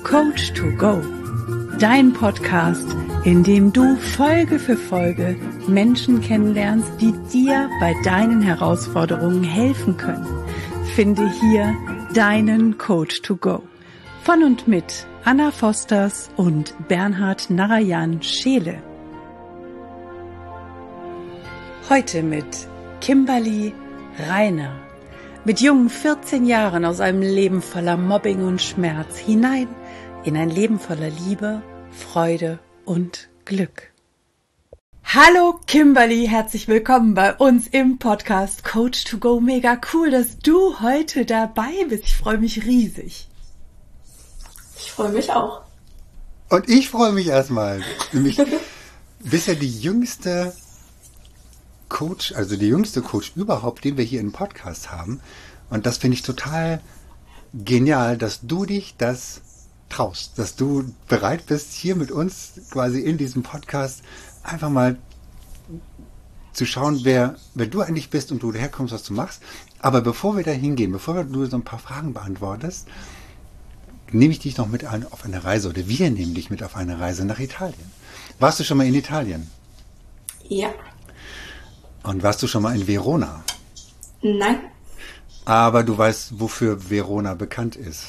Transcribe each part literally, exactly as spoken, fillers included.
Coach to Go, dein Podcast, in dem du Folge für Folge Menschen kennenlernst, die dir bei deinen Herausforderungen helfen können. Finde hier deinen Coach to Go. Von und mit Anna Fosters und Bernhard Narayan Scheele. Heute mit Kimberly Reiner. Mit jungen vierzehn Jahren aus einem Leben voller Mobbing und Schmerz hinein in ein Leben voller Liebe, Freude und Glück. Hallo Kimberly, herzlich willkommen bei uns im Podcast Coach to Go. Mega cool, dass du heute dabei bist. Ich freue mich riesig. Ich freue mich auch. Und ich freue mich erstmal. Nämlich bist ja die jüngste Coach, also die jüngste Coach überhaupt, den wir hier im Podcast haben. Und das finde ich total genial, dass du dich das traust, dass du bereit bist, hier mit uns quasi in diesem Podcast einfach mal zu schauen, wer, wer du eigentlich bist und wo du herkommst, was du machst. Aber bevor wir da hingehen, bevor du so ein paar Fragen beantwortest, nehme ich dich noch mit ein, auf eine Reise, oder wir nehmen dich mit auf eine Reise nach Italien. Warst du schon mal in Italien? Ja. Und warst du schon mal in Verona? Nein. Aber du weißt, wofür Verona bekannt ist?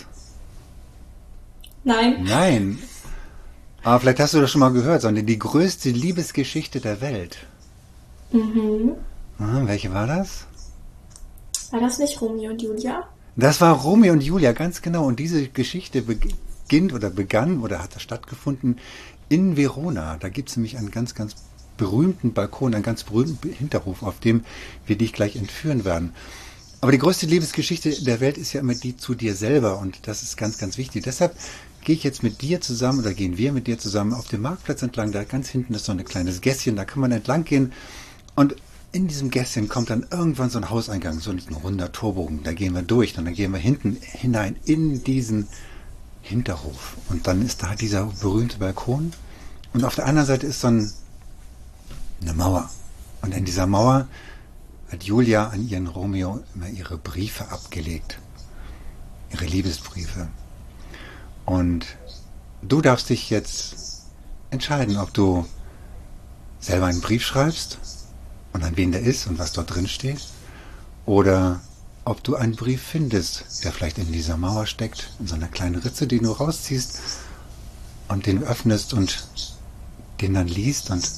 Nein. Nein. Aber vielleicht hast du das schon mal gehört, sondern die größte Liebesgeschichte der Welt. Mhm. Ah, welche war das? War das nicht Romeo und Julia? Das war Romeo und Julia, ganz genau. Und diese Geschichte beginnt oder begann oder hat stattgefunden in Verona. Da gibt es nämlich einen ganz, ganz berühmten Balkon, einen ganz berühmten Hinterhof, auf dem wir dich gleich entführen werden. Aber die größte Liebesgeschichte der Welt ist ja immer die zu dir selber, und das ist ganz, ganz wichtig. Deshalb gehe ich jetzt mit dir zusammen oder gehen wir mit dir zusammen auf dem Marktplatz entlang. Da ganz hinten ist so ein kleines Gässchen, da kann man entlang gehen, und in diesem Gässchen kommt dann irgendwann so ein Hauseingang, so ein runder Torbogen. Da gehen wir durch und dann gehen wir hinten hinein in diesen Hinterhof, und dann ist da dieser berühmte Balkon, und auf der anderen Seite ist so ein eine Mauer. Und in dieser Mauer hat Julia an ihren Romeo immer ihre Briefe abgelegt. Ihre Liebesbriefe. Und du darfst dich jetzt entscheiden, ob du selber einen Brief schreibst und an wen der ist und was dort drin steht, oder ob du einen Brief findest, der vielleicht in dieser Mauer steckt, in so einer kleinen Ritze, die du rausziehst und den öffnest und den dann liest und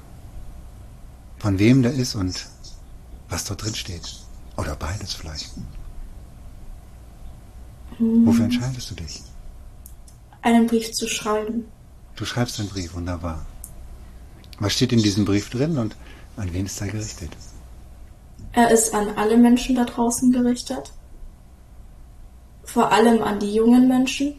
von wem der ist und was dort drin steht. Oder beides vielleicht. Hm. Wofür entscheidest du dich? Einen Brief zu schreiben. Du schreibst einen Brief, wunderbar. Was steht in diesem Brief drin und an wen ist er gerichtet? Er ist an alle Menschen da draußen gerichtet. Vor allem an die jungen Menschen.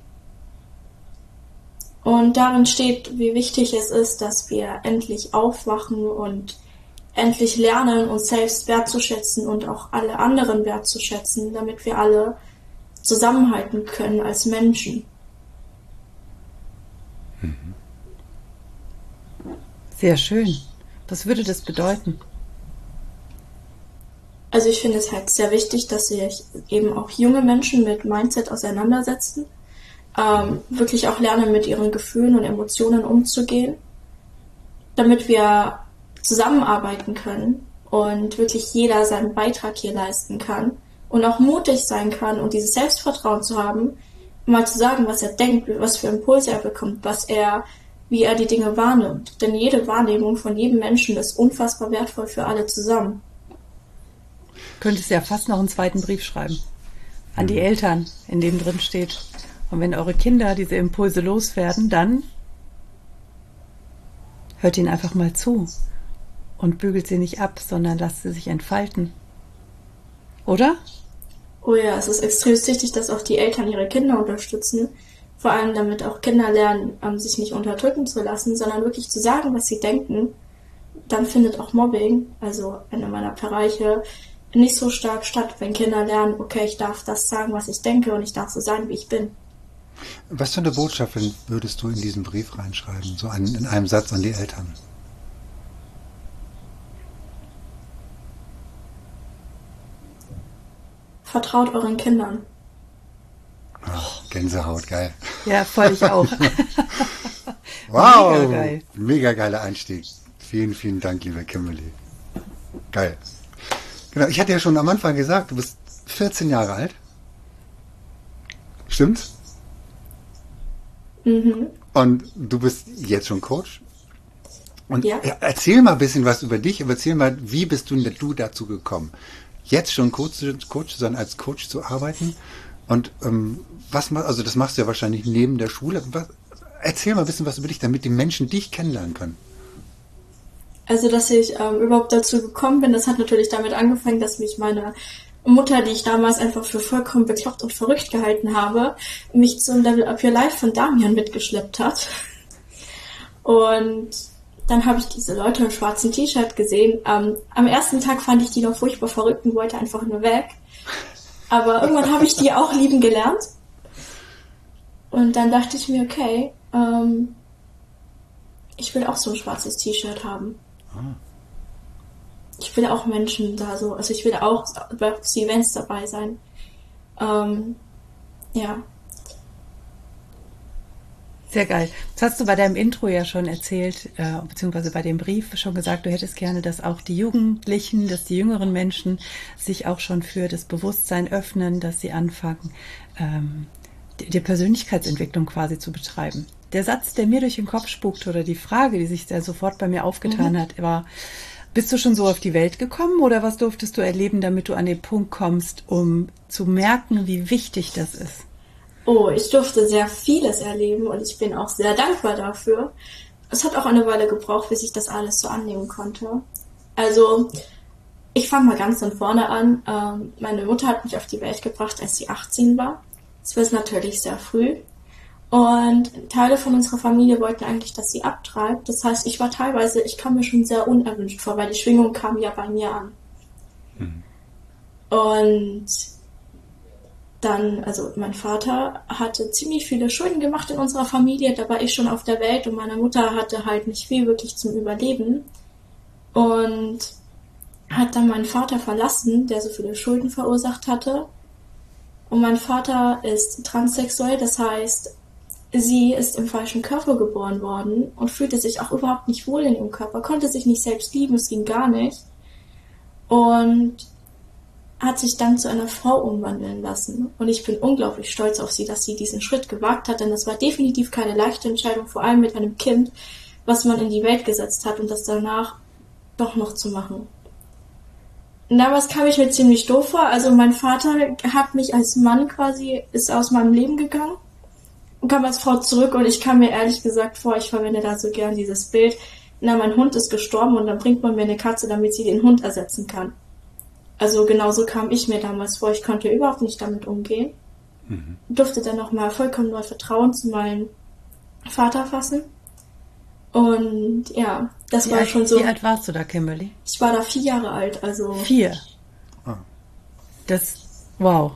Und darin steht, wie wichtig es ist, dass wir endlich aufwachen und endlich lernen, uns selbst wertzuschätzen und auch alle anderen wertzuschätzen, damit wir alle zusammenhalten können als Menschen. Sehr schön. Was würde das bedeuten? Also ich finde es halt sehr wichtig, dass sich eben auch junge Menschen mit Mindset auseinandersetzen, ähm, wirklich auch lernen, mit ihren Gefühlen und Emotionen umzugehen, damit wir zusammenarbeiten können und wirklich jeder seinen Beitrag hier leisten kann und auch mutig sein kann und dieses Selbstvertrauen zu haben, mal zu sagen, was er denkt, was für Impulse er bekommt, was er, wie er die Dinge wahrnimmt. Denn jede Wahrnehmung von jedem Menschen ist unfassbar wertvoll für alle zusammen. Könntest ja fast noch einen zweiten Brief schreiben an die Eltern, in dem drin steht: Und wenn eure Kinder diese Impulse loswerden, dann hört ihnen einfach mal zu. Und bügelt sie nicht ab, sondern lasst sie sich entfalten. Oder? Oh ja, es ist extrem wichtig, dass auch die Eltern ihre Kinder unterstützen. Vor allem damit auch Kinder lernen, sich nicht unterdrücken zu lassen, sondern wirklich zu sagen, was sie denken. Dann findet auch Mobbing, also einer meiner Bereiche, nicht so stark statt, wenn Kinder lernen, okay, ich darf das sagen, was ich denke, und ich darf so sein, wie ich bin. Was für eine Botschaft würdest du in diesen Brief reinschreiben, so in einem Satz an die Eltern? Vertraut euren Kindern. Oh, Gänsehaut, geil. Ja, voll, ich auch. Wow, mega geil. Mega geiler Einstieg. Vielen, vielen Dank, liebe Kimberly. Geil. Genau, ich hatte ja schon am Anfang gesagt, du bist vierzehn Jahre alt. Stimmt's? Mhm. Und du bist jetzt schon Coach. Und ja. erzähl mal ein bisschen was über dich, aber erzähl mal, wie bist du, du dazu gekommen, jetzt schon Coach, Coach zu sein, als Coach zu arbeiten? Und ähm, was also das machst du ja wahrscheinlich neben der Schule. Was, erzähl mal ein bisschen was über dich, damit die Menschen dich kennenlernen können. Also, dass ich ähm, überhaupt dazu gekommen bin, das hat natürlich damit angefangen, dass mich meine Mutter, die ich damals einfach für vollkommen bekloppt und verrückt gehalten habe, mich zum Level Up Your Life von Damian mitgeschleppt hat. Und dann habe ich diese Leute im schwarzen T-Shirt gesehen. Ähm, am ersten Tag fand ich die noch furchtbar verrückt und wollte einfach nur weg. Aber irgendwann habe ich die auch lieben gelernt. Und dann dachte ich mir, okay, ähm, ich will auch so ein schwarzes T-Shirt haben. Ah. Ich will auch Menschen da so, also ich will auch bei Events dabei sein. Ähm, ja. Sehr geil. Das hast du bei deinem Intro ja schon erzählt, äh, beziehungsweise bei dem Brief schon gesagt, du hättest gerne, dass auch die Jugendlichen, dass die jüngeren Menschen sich auch schon für das Bewusstsein öffnen, dass sie anfangen, ähm, die, die Persönlichkeitsentwicklung quasi zu betreiben. Der Satz, der mir durch den Kopf spukte, oder die Frage, die sich da sofort bei mir aufgetan mhm. hat, war: Bist du schon so auf die Welt gekommen oder was durftest du erleben, damit du an den Punkt kommst, um zu merken, wie wichtig das ist? Oh, ich durfte sehr vieles erleben und ich bin auch sehr dankbar dafür. Es hat auch eine Weile gebraucht, bis ich das alles so annehmen konnte. Also, ich fange mal ganz von vorne an. Ähm, meine Mutter hat mich auf die Welt gebracht, als sie achtzehn war. Das war natürlich sehr früh. Und Teile von unserer Familie wollten eigentlich, dass sie abtreibt. Das heißt, ich war teilweise, ich kam mir schon sehr unerwünscht vor, weil die Schwingung kam ja bei mir an. Mhm. Und dann, also mein Vater hatte ziemlich viele Schulden gemacht in unserer Familie. Da war ich schon auf der Welt und meine Mutter hatte halt nicht viel wirklich zum Überleben. Und hat dann meinen Vater verlassen, der so viele Schulden verursacht hatte. Und mein Vater ist transsexuell, das heißt, sie ist im falschen Körper geboren worden und fühlte sich auch überhaupt nicht wohl in ihrem Körper, konnte sich nicht selbst lieben, es ging gar nicht. Und hat sich dann zu einer Frau umwandeln lassen. Und ich bin unglaublich stolz auf sie, dass sie diesen Schritt gewagt hat, denn das war definitiv keine leichte Entscheidung, vor allem mit einem Kind, was man in die Welt gesetzt hat und das danach doch noch zu machen. Und damals kam ich mir ziemlich doof vor. Also mein Vater hat mich als Mann quasi, ist aus meinem Leben gegangen und kam als Frau zurück und ich kam mir ehrlich gesagt vor, ich verwende da so gern dieses Bild, na, mein Hund ist gestorben und dann bringt man mir eine Katze, damit sie den Hund ersetzen kann. Also genauso kam ich mir damals vor, ich konnte überhaupt nicht damit umgehen. Mhm. Durfte dann nochmal vollkommen neu Vertrauen zu meinem Vater fassen. Und ja, das wie war alt, schon so. Wie alt warst du da, Kimberly? Ich war da vier Jahre alt, also. Vier? Ah. Das, wow.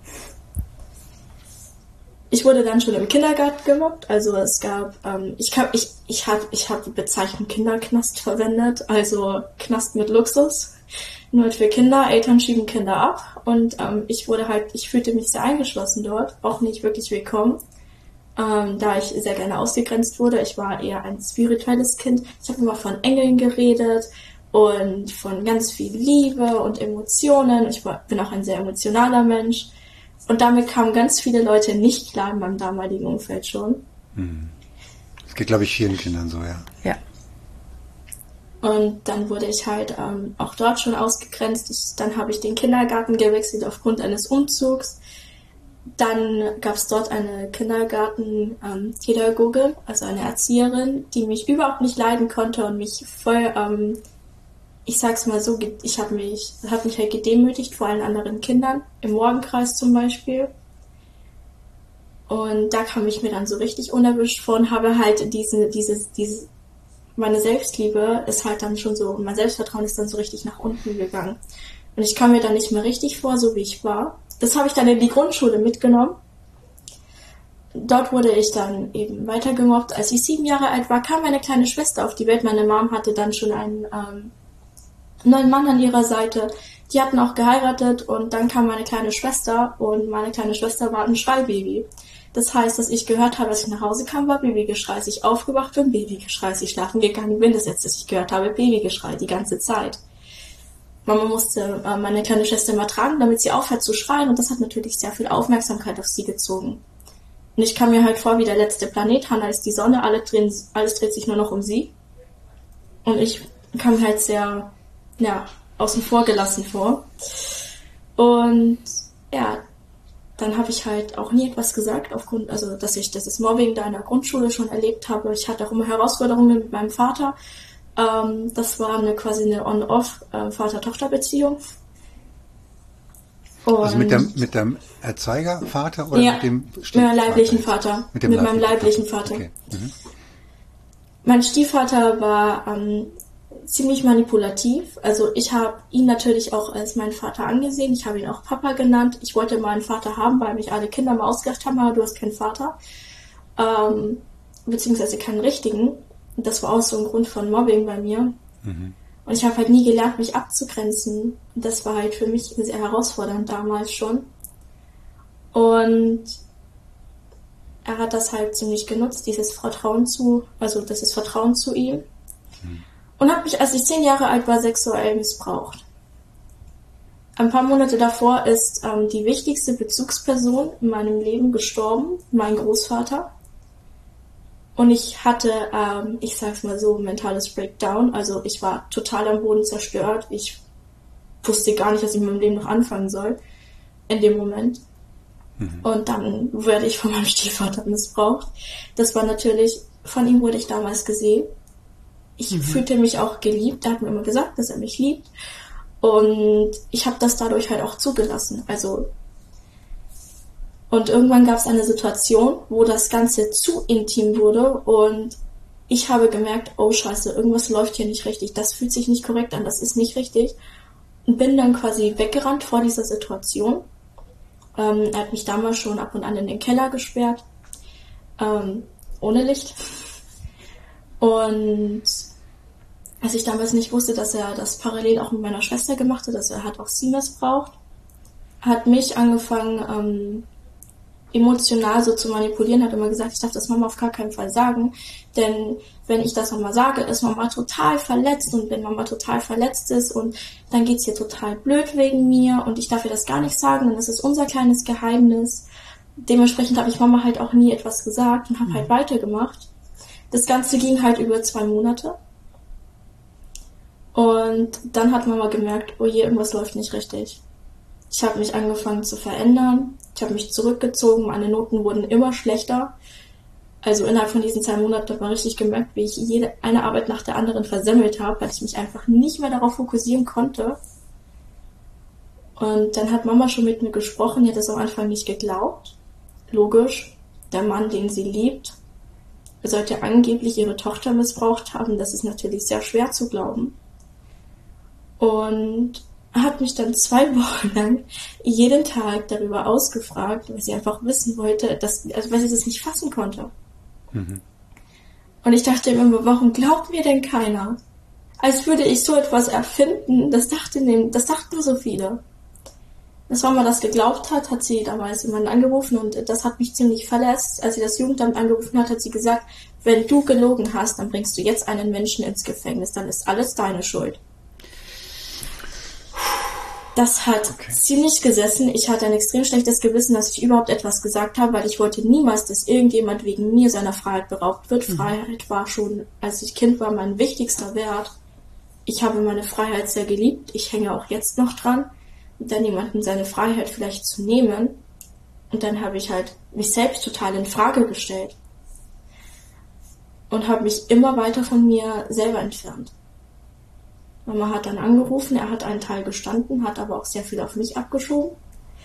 Ich wurde dann schon im Kindergarten gemobbt, also es gab, ähm, ich hab, ich, ich hab, ich hab die Bezeichnung Kinderknast verwendet, also Knast mit Luxus, nur für Kinder, Eltern schieben Kinder ab und ähm, ich wurde halt, ich fühlte mich sehr eingeschlossen dort, auch nicht wirklich willkommen, ähm, da ich sehr gerne ausgegrenzt wurde. Ich war eher ein spirituelles Kind, ich habe immer von Engeln geredet und von ganz viel Liebe und Emotionen, ich war, bin auch ein sehr emotionaler Mensch. Und damit kamen ganz viele Leute nicht klar in meinem damaligen Umfeld schon. Das geht, glaube ich, vielen Kindern so, ja. Ja. Und dann wurde ich halt ähm, auch dort schon ausgegrenzt. Ich, dann habe ich den Kindergarten gewechselt aufgrund eines Umzugs. Dann gab es dort eine Kindergarten-Pädagoge, ähm, also eine Erzieherin, die mich überhaupt nicht leiden konnte und mich voll... Ähm, ich sag's mal so, ich habe mich, hat mich halt gedemütigt vor allen anderen Kindern, im Morgenkreis zum Beispiel. Und da kam ich mir dann so richtig unerwischt vor und habe halt diese, dieses, dieses, meine Selbstliebe ist halt dann schon so, mein Selbstvertrauen ist dann so richtig nach unten gegangen. Und ich kam mir dann nicht mehr richtig vor, so wie ich war. Das habe ich dann in die Grundschule mitgenommen. Dort wurde ich dann eben weiter gemobbt. Als ich sieben Jahre alt war, kam meine kleine Schwester auf die Welt. Meine Mom hatte dann schon einen, ähm, neuen Mann an ihrer Seite, Die hatten auch geheiratet und dann kam meine kleine Schwester und meine kleine Schwester war ein Schreibaby. Das heißt, dass ich gehört habe, als ich nach Hause kam, war Babygeschrei. Als ich aufgewacht bin, Babygeschrei. Als ich schlafen gegangen bin, das letzte, was ich gehört habe, Babygeschrei, die ganze Zeit. Mama musste äh, meine kleine Schwester immer tragen, damit sie aufhört zu schreien und das hat natürlich sehr viel Aufmerksamkeit auf sie gezogen. Und ich kam mir halt vor wie der letzte Planet. Hannah ist die Sonne, alle drehen, alles dreht sich nur noch um sie. Und ich kam mir halt sehr, ja, außen vor gelassen vor. Und ja, dann habe ich halt auch nie etwas gesagt, aufgrund, also dass ich das Mobbing da in der Grundschule schon erlebt habe. Ich hatte auch immer Herausforderungen mit meinem Vater. Ähm, das war eine quasi eine On-Off äh, Vater-Tochter-Beziehung. Also mit dem, mit dem Erzeugervater oder ja, mit dem Stiefvater? Mit leiblichen Vater. Mit, dem mit leiblichen meinem leiblichen Vater. Vater. Okay. Mhm. Mein Stiefvater war ähm, ziemlich manipulativ. Also ich habe ihn natürlich auch als meinen Vater angesehen. Ich habe ihn auch Papa genannt. Ich wollte mal einen Vater haben, weil mich alle Kinder mal ausgedacht haben, aber du hast keinen Vater. Ähm, beziehungsweise keinen richtigen. Das war auch so ein Grund von Mobbing bei mir. Mhm. Und ich habe halt nie gelernt, mich abzugrenzen. Und das war halt für mich sehr herausfordernd damals schon. Und er hat das halt ziemlich genutzt, dieses Vertrauen zu, also das ist Vertrauen zu ihm. Mhm. Und hat mich, als ich zehn Jahre alt war, sexuell missbraucht. Ein paar Monate davor ist ähm, die wichtigste Bezugsperson in meinem Leben gestorben, mein Großvater. Und ich hatte, ähm, ich sag's mal so, mentales Breakdown. Also ich war total am Boden zerstört. Ich wusste gar nicht, was ich mit meinem Leben noch anfangen soll in dem Moment. Mhm. Und dann wurde ich von meinem Stiefvater missbraucht. Das war natürlich, von ihm wurde ich damals gesehen. Ich mhm. fühlte mich auch geliebt. Er hat mir immer gesagt, dass er mich liebt. Und ich habe das dadurch halt auch zugelassen. Also und irgendwann gab es eine Situation, wo das Ganze zu intim wurde und ich habe gemerkt, oh scheiße, irgendwas läuft hier nicht richtig, das fühlt sich nicht korrekt an, das ist nicht richtig. Und bin dann quasi weggerannt vor dieser Situation. Ähm, er hat mich damals schon ab und an in den Keller gesperrt, ähm, ohne Licht. Und als ich damals nicht wusste, dass er das parallel auch mit meiner Schwester gemacht hat, also er hat auch sie missbraucht, hat mich angefangen, ähm, emotional so zu manipulieren, hat immer gesagt, ich darf das Mama auf gar keinen Fall sagen, denn wenn ich das Mama sage, ist Mama total verletzt und wenn Mama total verletzt ist und dann geht's hier total blöd wegen mir und ich darf ihr das gar nicht sagen, denn das ist unser kleines Geheimnis. Dementsprechend habe ich Mama halt auch nie etwas gesagt und habe mhm. halt weitergemacht. Das Ganze ging halt über zwei Monate und dann hat Mama gemerkt, oh je, irgendwas läuft nicht richtig. Ich habe mich angefangen zu verändern. Ich habe mich zurückgezogen. Meine Noten wurden immer schlechter. Also innerhalb von diesen zwei Monaten hat man richtig gemerkt, wie ich jede eine Arbeit nach der anderen versemmelt habe, weil ich mich einfach nicht mehr darauf fokussieren konnte. Und dann hat Mama schon mit mir gesprochen. Die hat das am Anfang nicht geglaubt. Logisch. Der Mann, den sie liebt, sollte angeblich ihre Tochter missbraucht haben. Das ist natürlich sehr schwer zu glauben. Und hat mich dann zwei Wochen lang jeden Tag darüber ausgefragt, weil sie einfach wissen wollte, dass, also weil sie das nicht fassen konnte. Mhm. Und ich dachte immer, warum glaubt mir denn keiner? Als würde ich so etwas erfinden, das dachten, das dachten so viele. Als Mama das geglaubt hat, hat sie damals jemanden angerufen und das hat mich ziemlich verletzt. Als sie das Jugendamt angerufen hat, hat sie gesagt, wenn du gelogen hast, dann bringst du jetzt einen Menschen ins Gefängnis, dann ist alles deine Schuld. Das hat okay. ziemlich gesessen. Ich hatte ein extrem schlechtes Gewissen, dass ich überhaupt etwas gesagt habe, weil ich wollte niemals, dass irgendjemand wegen mir seiner Freiheit beraubt wird. Mhm. Freiheit war schon, als ich Kind war, mein wichtigster Wert. Ich habe meine Freiheit sehr geliebt. Ich hänge auch jetzt noch dran, dann jemandem seine Freiheit vielleicht zu nehmen. Und dann habe ich halt mich selbst total in Frage gestellt und habe mich immer weiter von mir selber entfernt. Mama hat dann angerufen, er hat einen Teil gestanden, hat aber auch sehr viel auf mich abgeschoben.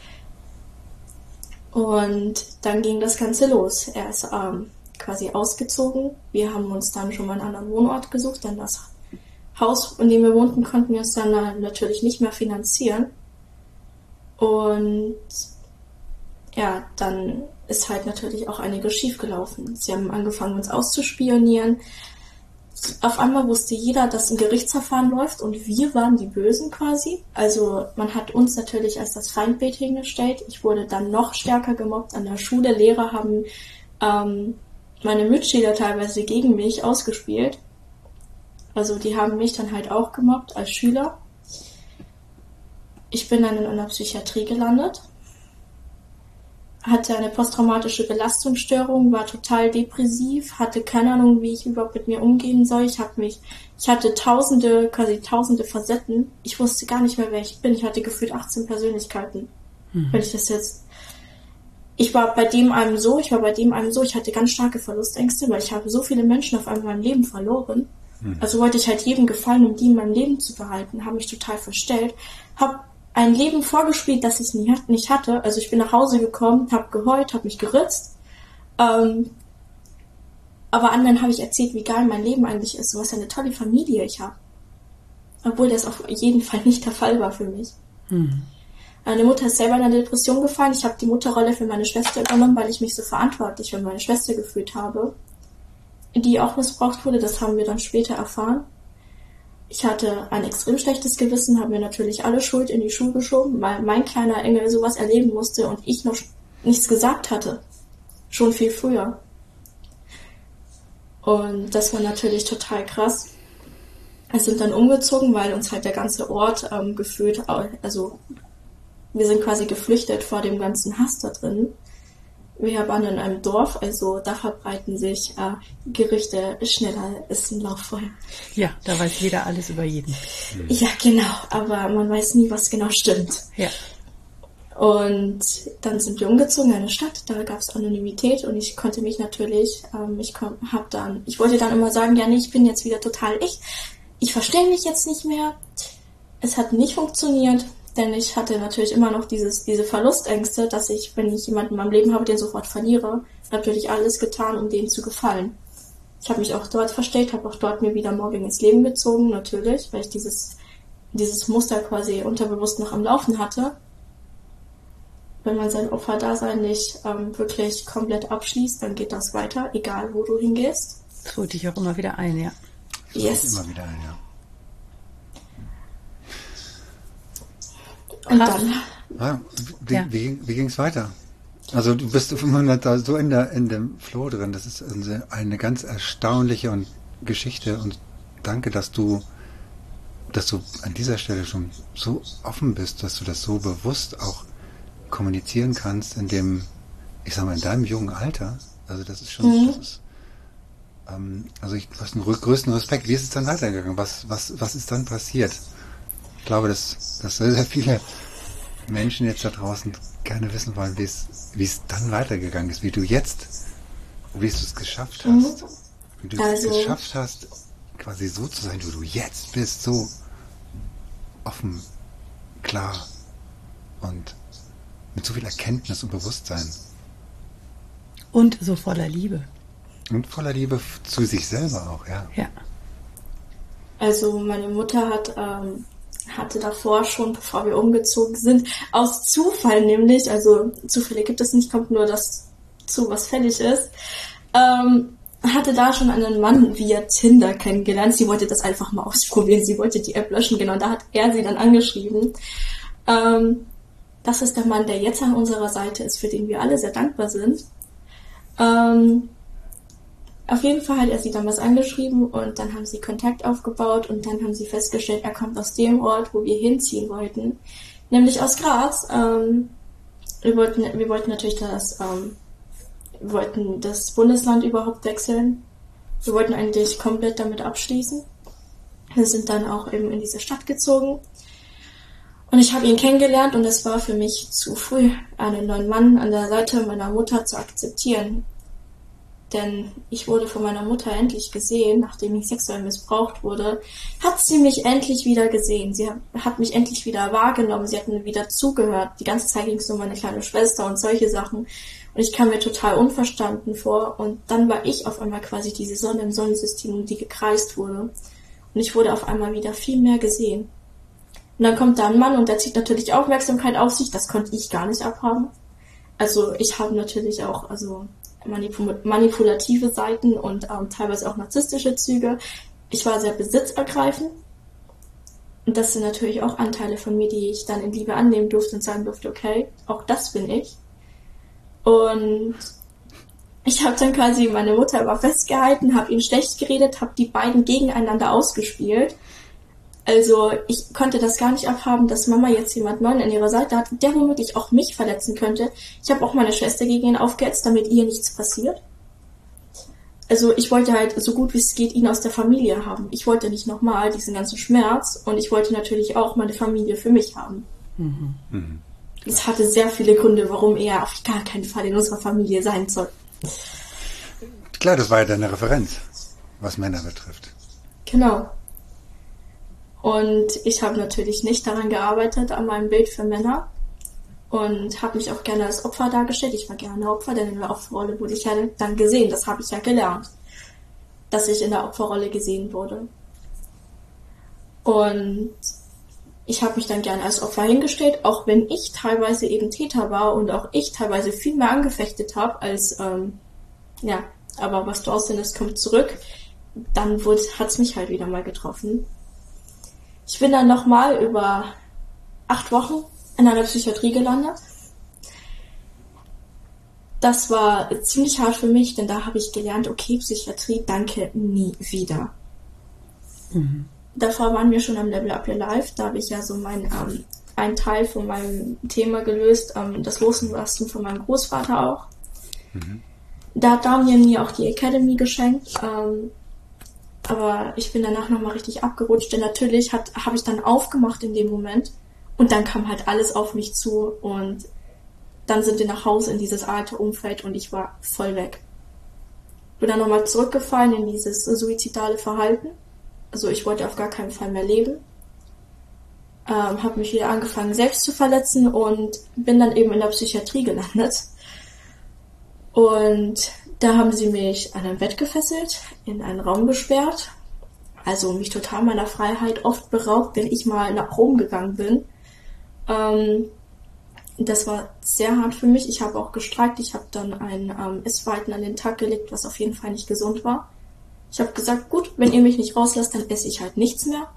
Und dann ging das Ganze los. Er ist ähm, quasi ausgezogen. Wir haben uns dann schon mal einen anderen Wohnort gesucht, denn das Haus, in dem wir wohnten, konnten wir uns dann äh, natürlich nicht mehr finanzieren. Und ja, dann ist halt natürlich auch einiges schiefgelaufen. Sie haben angefangen, uns auszuspionieren. auf einmal wusste jeder, dass ein Gerichtsverfahren läuft und wir waren die Bösen quasi. Also man hat uns natürlich als das Feindbild hingestellt. Ich wurde dann noch stärker gemobbt an der Schule. Lehrer haben ähm, meine Mitschüler teilweise gegen mich ausgespielt. Also die haben mich dann halt auch gemobbt als Schüler. Ich bin dann in einer Psychiatrie gelandet. Hatte eine posttraumatische Belastungsstörung, war total depressiv, hatte keine Ahnung, wie ich überhaupt mit mir umgehen soll. Ich habe mich, ich hatte tausende, quasi tausende Facetten. Ich wusste gar nicht mehr, wer ich bin. Ich hatte gefühlt achtzehn Persönlichkeiten. Mhm. Wenn ich das jetzt, ich war bei dem einem so, ich war bei dem einem so, ich hatte ganz starke Verlustängste, weil ich habe so viele Menschen auf einmal in meinem Leben verloren. Mhm. Also wollte ich halt jedem gefallen, um die in meinem Leben zu behalten, habe mich total verstellt, habe ein Leben vorgespielt, das ich nicht hatte. Also ich bin nach Hause gekommen, habe geheult, habe mich geritzt. Ähm, aber anderen habe ich erzählt, wie geil mein Leben eigentlich ist und was für eine tolle Familie ich habe. Obwohl das auf jeden Fall nicht der Fall war für mich. Mhm. Meine Mutter ist selber in eine Depression gefallen. Ich habe die Mutterrolle für meine Schwester übernommen, weil ich mich so verantwortlich für meine Schwester gefühlt habe. Die auch missbraucht wurde, das haben wir dann später erfahren. Ich hatte ein extrem schlechtes Gewissen, habe mir natürlich alle Schuld in die Schuhe geschoben, weil mein kleiner Engel sowas erleben musste und ich noch nichts gesagt hatte. Schon viel früher. Und das war natürlich total krass. Wir sind dann umgezogen, weil uns halt der ganze Ort ähm, gefühlt, also wir sind quasi geflüchtet vor dem ganzen Hass da drin. Wir waren in einem Dorf, also da verbreiten sich äh, Gerüchte schneller als ein Lauffeuer. Ja, da weiß jeder alles über jeden. Ja, genau, aber man weiß nie, was genau stimmt. Ja. Und dann sind wir umgezogen in eine Stadt, da gab es Anonymität und ich konnte mich natürlich, ähm, ich kon- hab dann, ich wollte dann immer sagen, ja nee, ich bin jetzt wieder total ich, ich verstehe mich jetzt nicht mehr. Es hat nicht funktioniert. Denn ich hatte natürlich immer noch dieses, diese Verlustängste, dass ich, wenn ich jemanden in meinem Leben habe, den sofort verliere, natürlich alles getan, um denen zu gefallen. Ich habe mich auch dort verstellt, habe auch dort mir wieder Mobbing ins Leben gezogen, natürlich, weil ich dieses, dieses Muster quasi unterbewusst noch am Laufen hatte. Wenn man sein Opferdasein nicht ähm, wirklich komplett abschließt, dann geht das weiter, egal wo du hingehst. Das holt dich auch immer wieder ein, ja. Das Yes. immer wieder ein, ja. Und dann, Ja, wie, Ja. wie, wie ging es weiter? Also du bist da so in, der, in dem Flow drin. Das ist eine, eine ganz erstaunliche und Geschichte und danke, dass du, dass du an dieser Stelle schon so offen bist, dass du das so bewusst auch kommunizieren kannst, in dem, ich sag mal, in deinem jungen Alter. Also das ist schon, Mhm. das ist, ähm, also ich du hast einen größten Respekt. Wie ist es dann weitergegangen? Was, was, was ist dann passiert? Ich glaube, dass, dass sehr, sehr viele Menschen jetzt da draußen gerne wissen wollen, wie es, wie es dann weitergegangen ist, wie du jetzt, wie du es geschafft hast, Mhm. wie du Also- es geschafft hast, quasi so zu sein, wie du jetzt bist, so offen, klar und mit so viel Erkenntnis und Bewusstsein Und so voller Liebe. und voller Liebe f- zu sich selber auch, ja. Ja. also meine Mutter hat, ähm, hatte davor schon, bevor wir umgezogen sind, aus Zufall nämlich, also Zufälle gibt es nicht, kommt nur das zu, was fällig ist, ähm, hatte da schon einen Mann via Tinder kennengelernt. Sie wollte das einfach mal ausprobieren. Sie wollte die App löschen, genau. Da hat er sie dann angeschrieben. Ähm, das ist der Mann, der jetzt an unserer Seite ist, für den wir alle sehr dankbar sind. Ähm, auf jeden Fall hat er sie damals angeschrieben und dann haben sie Kontakt aufgebaut und dann haben sie festgestellt, er kommt aus dem Ort, wo wir hinziehen wollten, nämlich aus Graz. Ähm, wir wollten, wir wollten natürlich das, ähm, wir wollten das Bundesland überhaupt wechseln. Wir wollten eigentlich komplett damit abschließen. Wir sind dann auch eben in diese Stadt gezogen. Und ich habe ihn kennengelernt und es war für mich zu früh, einen neuen Mann an der Seite meiner Mutter zu akzeptieren. Denn ich wurde von meiner Mutter endlich gesehen, nachdem ich sexuell missbraucht wurde, hat sie mich endlich wieder gesehen. Sie hat, hat mich endlich wieder wahrgenommen, sie hat mir wieder zugehört. Die ganze Zeit ging es um meine kleine Schwester und solche Sachen. Und ich kam mir total unverstanden vor. Und dann war ich auf einmal quasi diese Sonne im Sonnensystem, um die gekreist wurde. Und ich wurde auf einmal wieder viel mehr gesehen. Und dann kommt da ein Mann und der zieht natürlich Aufmerksamkeit auf sich. Das konnte ich gar nicht abhaben. Also ich habe natürlich auch also manipul- manipulative Seiten und ähm, teilweise auch narzisstische Züge. Ich war sehr besitzergreifend. Und das sind natürlich auch Anteile von mir, die ich dann in Liebe annehmen durfte und sagen durfte, okay, auch das bin ich. Und ich habe dann quasi meine Mutter immer festgehalten, habe ihn schlecht geredet, habe die beiden gegeneinander ausgespielt. Also ich konnte das gar nicht abhaben, dass Mama jetzt jemand Neuen an ihrer Seite hat, der womöglich auch mich verletzen könnte. Ich habe auch meine Schwester gegen ihn aufgehetzt, damit ihr nichts passiert. Also ich wollte halt so gut wie es geht ihn aus der Familie haben. Ich wollte nicht nochmal diesen ganzen Schmerz und ich wollte natürlich auch meine Familie für mich haben. Mhm. Mhm. Es hatte sehr viele Gründe, warum er auf gar keinen Fall in unserer Familie sein soll. Klar, das war ja deine Referenz, was Männer betrifft. Genau. Und ich habe natürlich nicht daran gearbeitet, an meinem Bild für Männer. Und habe mich auch gerne als Opfer dargestellt. Ich war gerne Opfer, denn in der Opferrolle wurde ich ja dann gesehen. Das habe ich ja gelernt, dass ich in der Opferrolle gesehen wurde. Und ich habe mich dann gerne als Opfer hingestellt, auch wenn ich teilweise eben Täter war und auch ich teilweise viel mehr angefechtet habe als, ähm, ja, aber was du aussendest, kommt zurück. Dann hat es mich halt wieder mal getroffen. Ich bin dann nochmal über acht Wochen in einer Psychiatrie gelandet. Das war ziemlich hart für mich, denn da habe ich gelernt, okay, Psychiatrie, danke, nie wieder. Mhm. Davor waren wir schon am Level Up Your Life, da habe ich ja so mein, ähm, einen Teil von meinem Thema gelöst, ähm, das Loslassen von meinem Großvater auch. Mhm. Da hat Damian mir auch die Academy geschenkt, ähm, aber ich bin danach nochmal richtig abgerutscht, denn natürlich habe ich dann aufgemacht in dem Moment. Und dann kam halt alles auf mich zu und dann sind wir nach Hause in dieses alte Umfeld und ich war voll weg. Bin dann nochmal zurückgefallen in dieses suizidale Verhalten. Also ich wollte auf gar keinen Fall mehr leben. Ähm, habe mich wieder angefangen selbst zu verletzen und bin dann eben in der Psychiatrie gelandet. Und da haben sie mich an ein Bett gefesselt, in einen Raum gesperrt. Also mich total meiner Freiheit oft beraubt, wenn ich mal nach oben gegangen bin. Ähm, das war sehr hart für mich. Ich habe auch gestreikt. Ich habe dann ein ähm, Essverhalten an den Tag gelegt, was auf jeden Fall nicht gesund war. Ich habe gesagt, gut, wenn ihr mich nicht rauslasst, dann esse ich halt nichts mehr.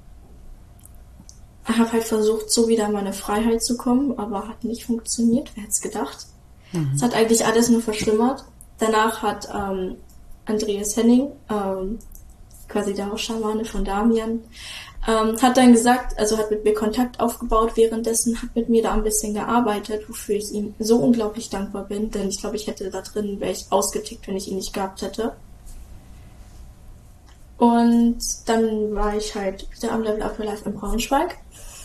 Ich habe halt versucht, so wieder an meine Freiheit zu kommen, aber hat nicht funktioniert. Wer hätte es gedacht? Mhm. Es hat eigentlich alles nur verschlimmert. Danach hat ähm, Andreas Henning, ähm, quasi der Hausschamane von Damian, ähm, hat dann gesagt, also hat mit mir Kontakt aufgebaut währenddessen, hat mit mir da ein bisschen gearbeitet, wofür ich ihm so unglaublich dankbar bin, denn ich glaube, ich hätte da drin, wäre ich ausgetickt, wenn ich ihn nicht gehabt hätte. Und dann war ich halt wieder am Level Up Your Life in Braunschweig.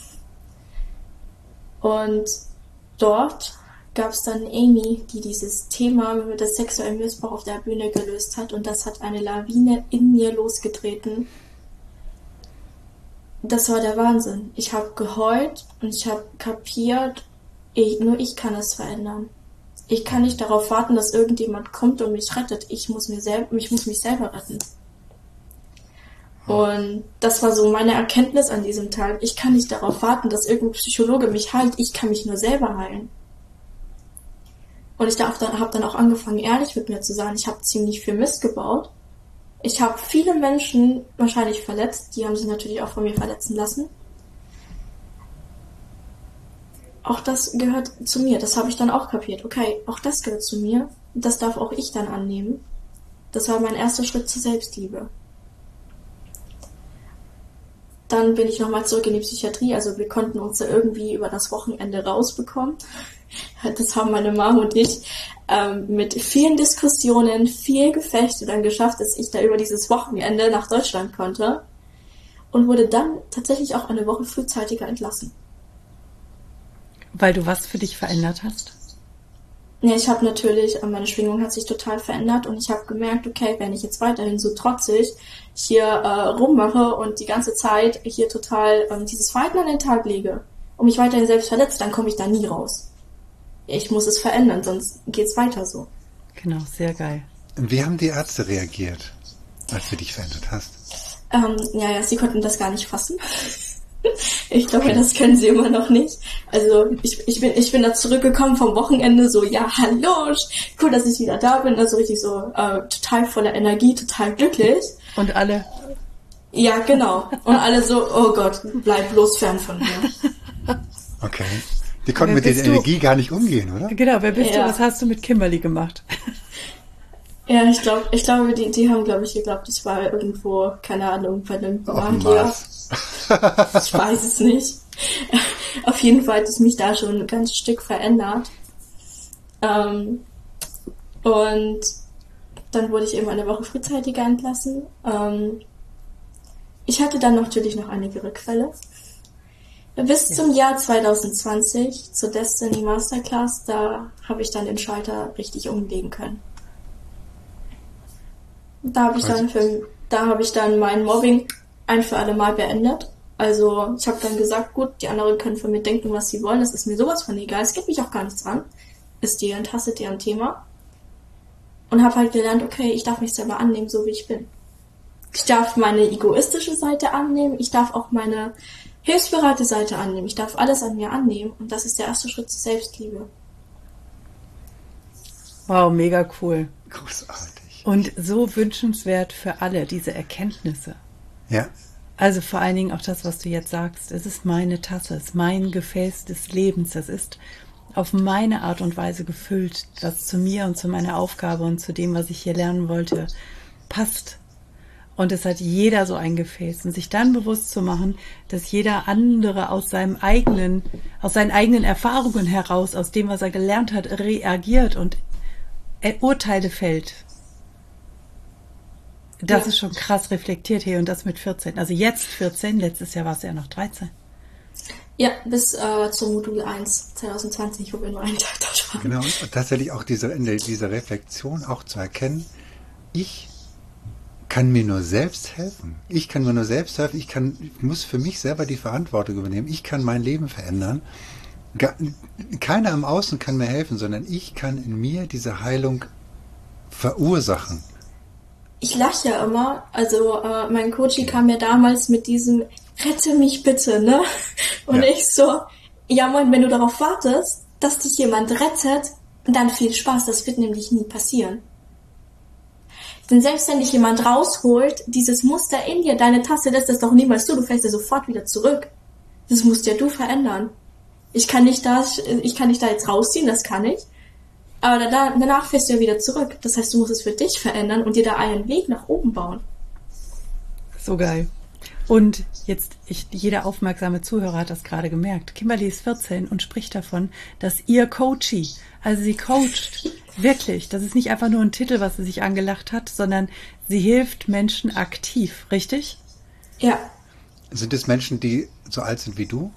Und dort gab es dann Amy, die dieses Thema mit der sexuellen Missbrauch auf der Bühne gelöst hat. Und das hat eine Lawine in mir losgetreten. Das war der Wahnsinn. Ich habe geheult und ich habe kapiert, ich, nur ich kann es verändern. Ich kann nicht darauf warten, dass irgendjemand kommt und mich rettet. Ich muss, mir selb- ich muss mich selber retten. Und das war so meine Erkenntnis an diesem Tag. Ich kann nicht darauf warten, dass irgendein Psychologe mich heilt. Ich kann mich nur selber heilen. Und ich habe dann, hab dann auch angefangen, ehrlich mit mir zu sein. Ich habe ziemlich viel Mist gebaut. Ich habe viele Menschen wahrscheinlich verletzt. Die haben sich natürlich auch von mir verletzen lassen. Auch das gehört zu mir. Das habe ich dann auch kapiert. Okay, auch das gehört zu mir. Das darf auch ich dann annehmen. Das war mein erster Schritt zur Selbstliebe. Dann bin ich nochmal zurück in die Psychiatrie. Also wir konnten uns da irgendwie über das Wochenende rausbekommen. Das haben meine Mom und ich ähm, mit vielen Diskussionen, viel Gefechte dann geschafft, dass ich da über dieses Wochenende nach Deutschland konnte. Und wurde dann tatsächlich auch eine Woche frühzeitiger entlassen. Weil du was für dich verändert hast? Ja, ich habe natürlich, meine Schwingung hat sich total verändert und ich habe gemerkt, okay, wenn ich jetzt weiterhin so trotzig hier äh, rummache und die ganze Zeit hier total ähm, dieses Verhalten an den Tag lege und mich weiterhin selbst verletzt, dann komme ich da nie raus. Ich muss es verändern, sonst geht's weiter so. Genau, sehr geil. Wie haben die Ärzte reagiert, als du dich verändert hast? Ähm, ja, ja, sie konnten das gar nicht fassen. Ich glaube, Okay. das können sie immer noch nicht. Also ich, ich, bin, ich bin da zurückgekommen vom Wochenende, so, ja, hallo, cool, dass ich wieder da bin. Also richtig so äh, total voller Energie, total glücklich. Und alle. Ja, genau. Und alle so, oh Gott, bleib bloß fern von mir. Okay. Die konnten Wer mit der bist du? Energie gar nicht umgehen, oder? Genau, wer bist du? Ja. Was hast du mit Kimberly gemacht? Ja, ich glaube, ich glaube, die, die haben, glaube ich, geglaubt, ich war irgendwo, keine Ahnung, bei einem Auf dem Magier. Mars. Ich weiß es nicht. Auf jeden Fall hat es mich da schon ein ganzes Stück verändert. Ähm, und dann wurde ich eben eine Woche frühzeitiger entlassen. Ähm, ich hatte dann natürlich noch einige Rückfälle. Bis zum Jahr zwanzig zwanzig, zur Destiny Masterclass, da habe ich dann den Schalter richtig umlegen können. Da habe ich dann für, da habe ich dann mein Mobbing ein für alle Mal beendet. Also ich habe dann gesagt, gut, die anderen können von mir denken, was sie wollen. Das ist mir sowas von egal. Es geht mich auch gar nichts an. Ist deren Tasse, deren Thema. Und habe halt gelernt, okay, ich darf mich selber annehmen, so wie ich bin. Ich darf meine egoistische Seite annehmen. Ich darf auch meine hilfsbereite Seite annehmen. Ich darf alles an mir annehmen. Und das ist der erste Schritt zur Selbstliebe. Wow, mega cool. Großartig. Und so wünschenswert für alle, diese Erkenntnisse. Ja. Also vor allen Dingen auch das, was du jetzt sagst. Es ist meine Tasse, es ist mein Gefäß des Lebens. Es ist auf meine Art und Weise gefüllt, was zu mir und zu meiner Aufgabe und zu dem, was ich hier lernen wollte, passt. Und es hat jeder so ein Gefäß. Und sich dann bewusst zu machen, dass jeder andere aus seinem eigenen, aus seinen eigenen Erfahrungen heraus, aus dem, was er gelernt hat, reagiert und Urteile fällt. Das Ja. ist schon krass reflektiert hier und das mit vierzehn. Also jetzt vierzehn, letztes Jahr war es ja noch dreizehn. Ja, bis äh, zum Modul eins zwanzig zwanzig, wo wir nur einen Tag dort waren. Genau. Und tatsächlich auch diese, in der- diese Reflexion auch zu erkennen, ich kann mir nur selbst helfen. Ich kann mir nur selbst helfen. Ich kann, ich muss für mich selber die Verantwortung übernehmen. Ich kann mein Leben verändern. Ga- Keiner im Außen kann mir helfen, sondern ich kann in mir diese Heilung verursachen. Ich lache ja immer, also äh, mein Coach kam ja damals mit diesem rette mich bitte, ne? Und Ja. ich so, ja moin, wenn du darauf wartest, dass dich jemand rettet, dann viel Spaß, das wird nämlich nie passieren. Denn selbst wenn dich jemand rausholt, dieses Muster in dir, deine Tasse lässt das doch niemals zu, du fällst ja sofort wieder zurück. Das musst ja du verändern. Ich kann nicht da, ich kann nicht da jetzt rausziehen, das kann ich. Aber da, danach fährst du ja wieder zurück. Das heißt, du musst es für dich verändern und dir da einen Weg nach oben bauen. So geil. Und jetzt, ich, jeder aufmerksame Zuhörer hat das gerade gemerkt. Kimberly ist vierzehn und spricht davon, dass ihr Coachie, also sie coacht, wirklich, das ist nicht einfach nur ein Titel, was sie sich angelacht hat, sondern sie hilft Menschen aktiv, richtig? Ja, Sind es Menschen, die so alt sind wie du?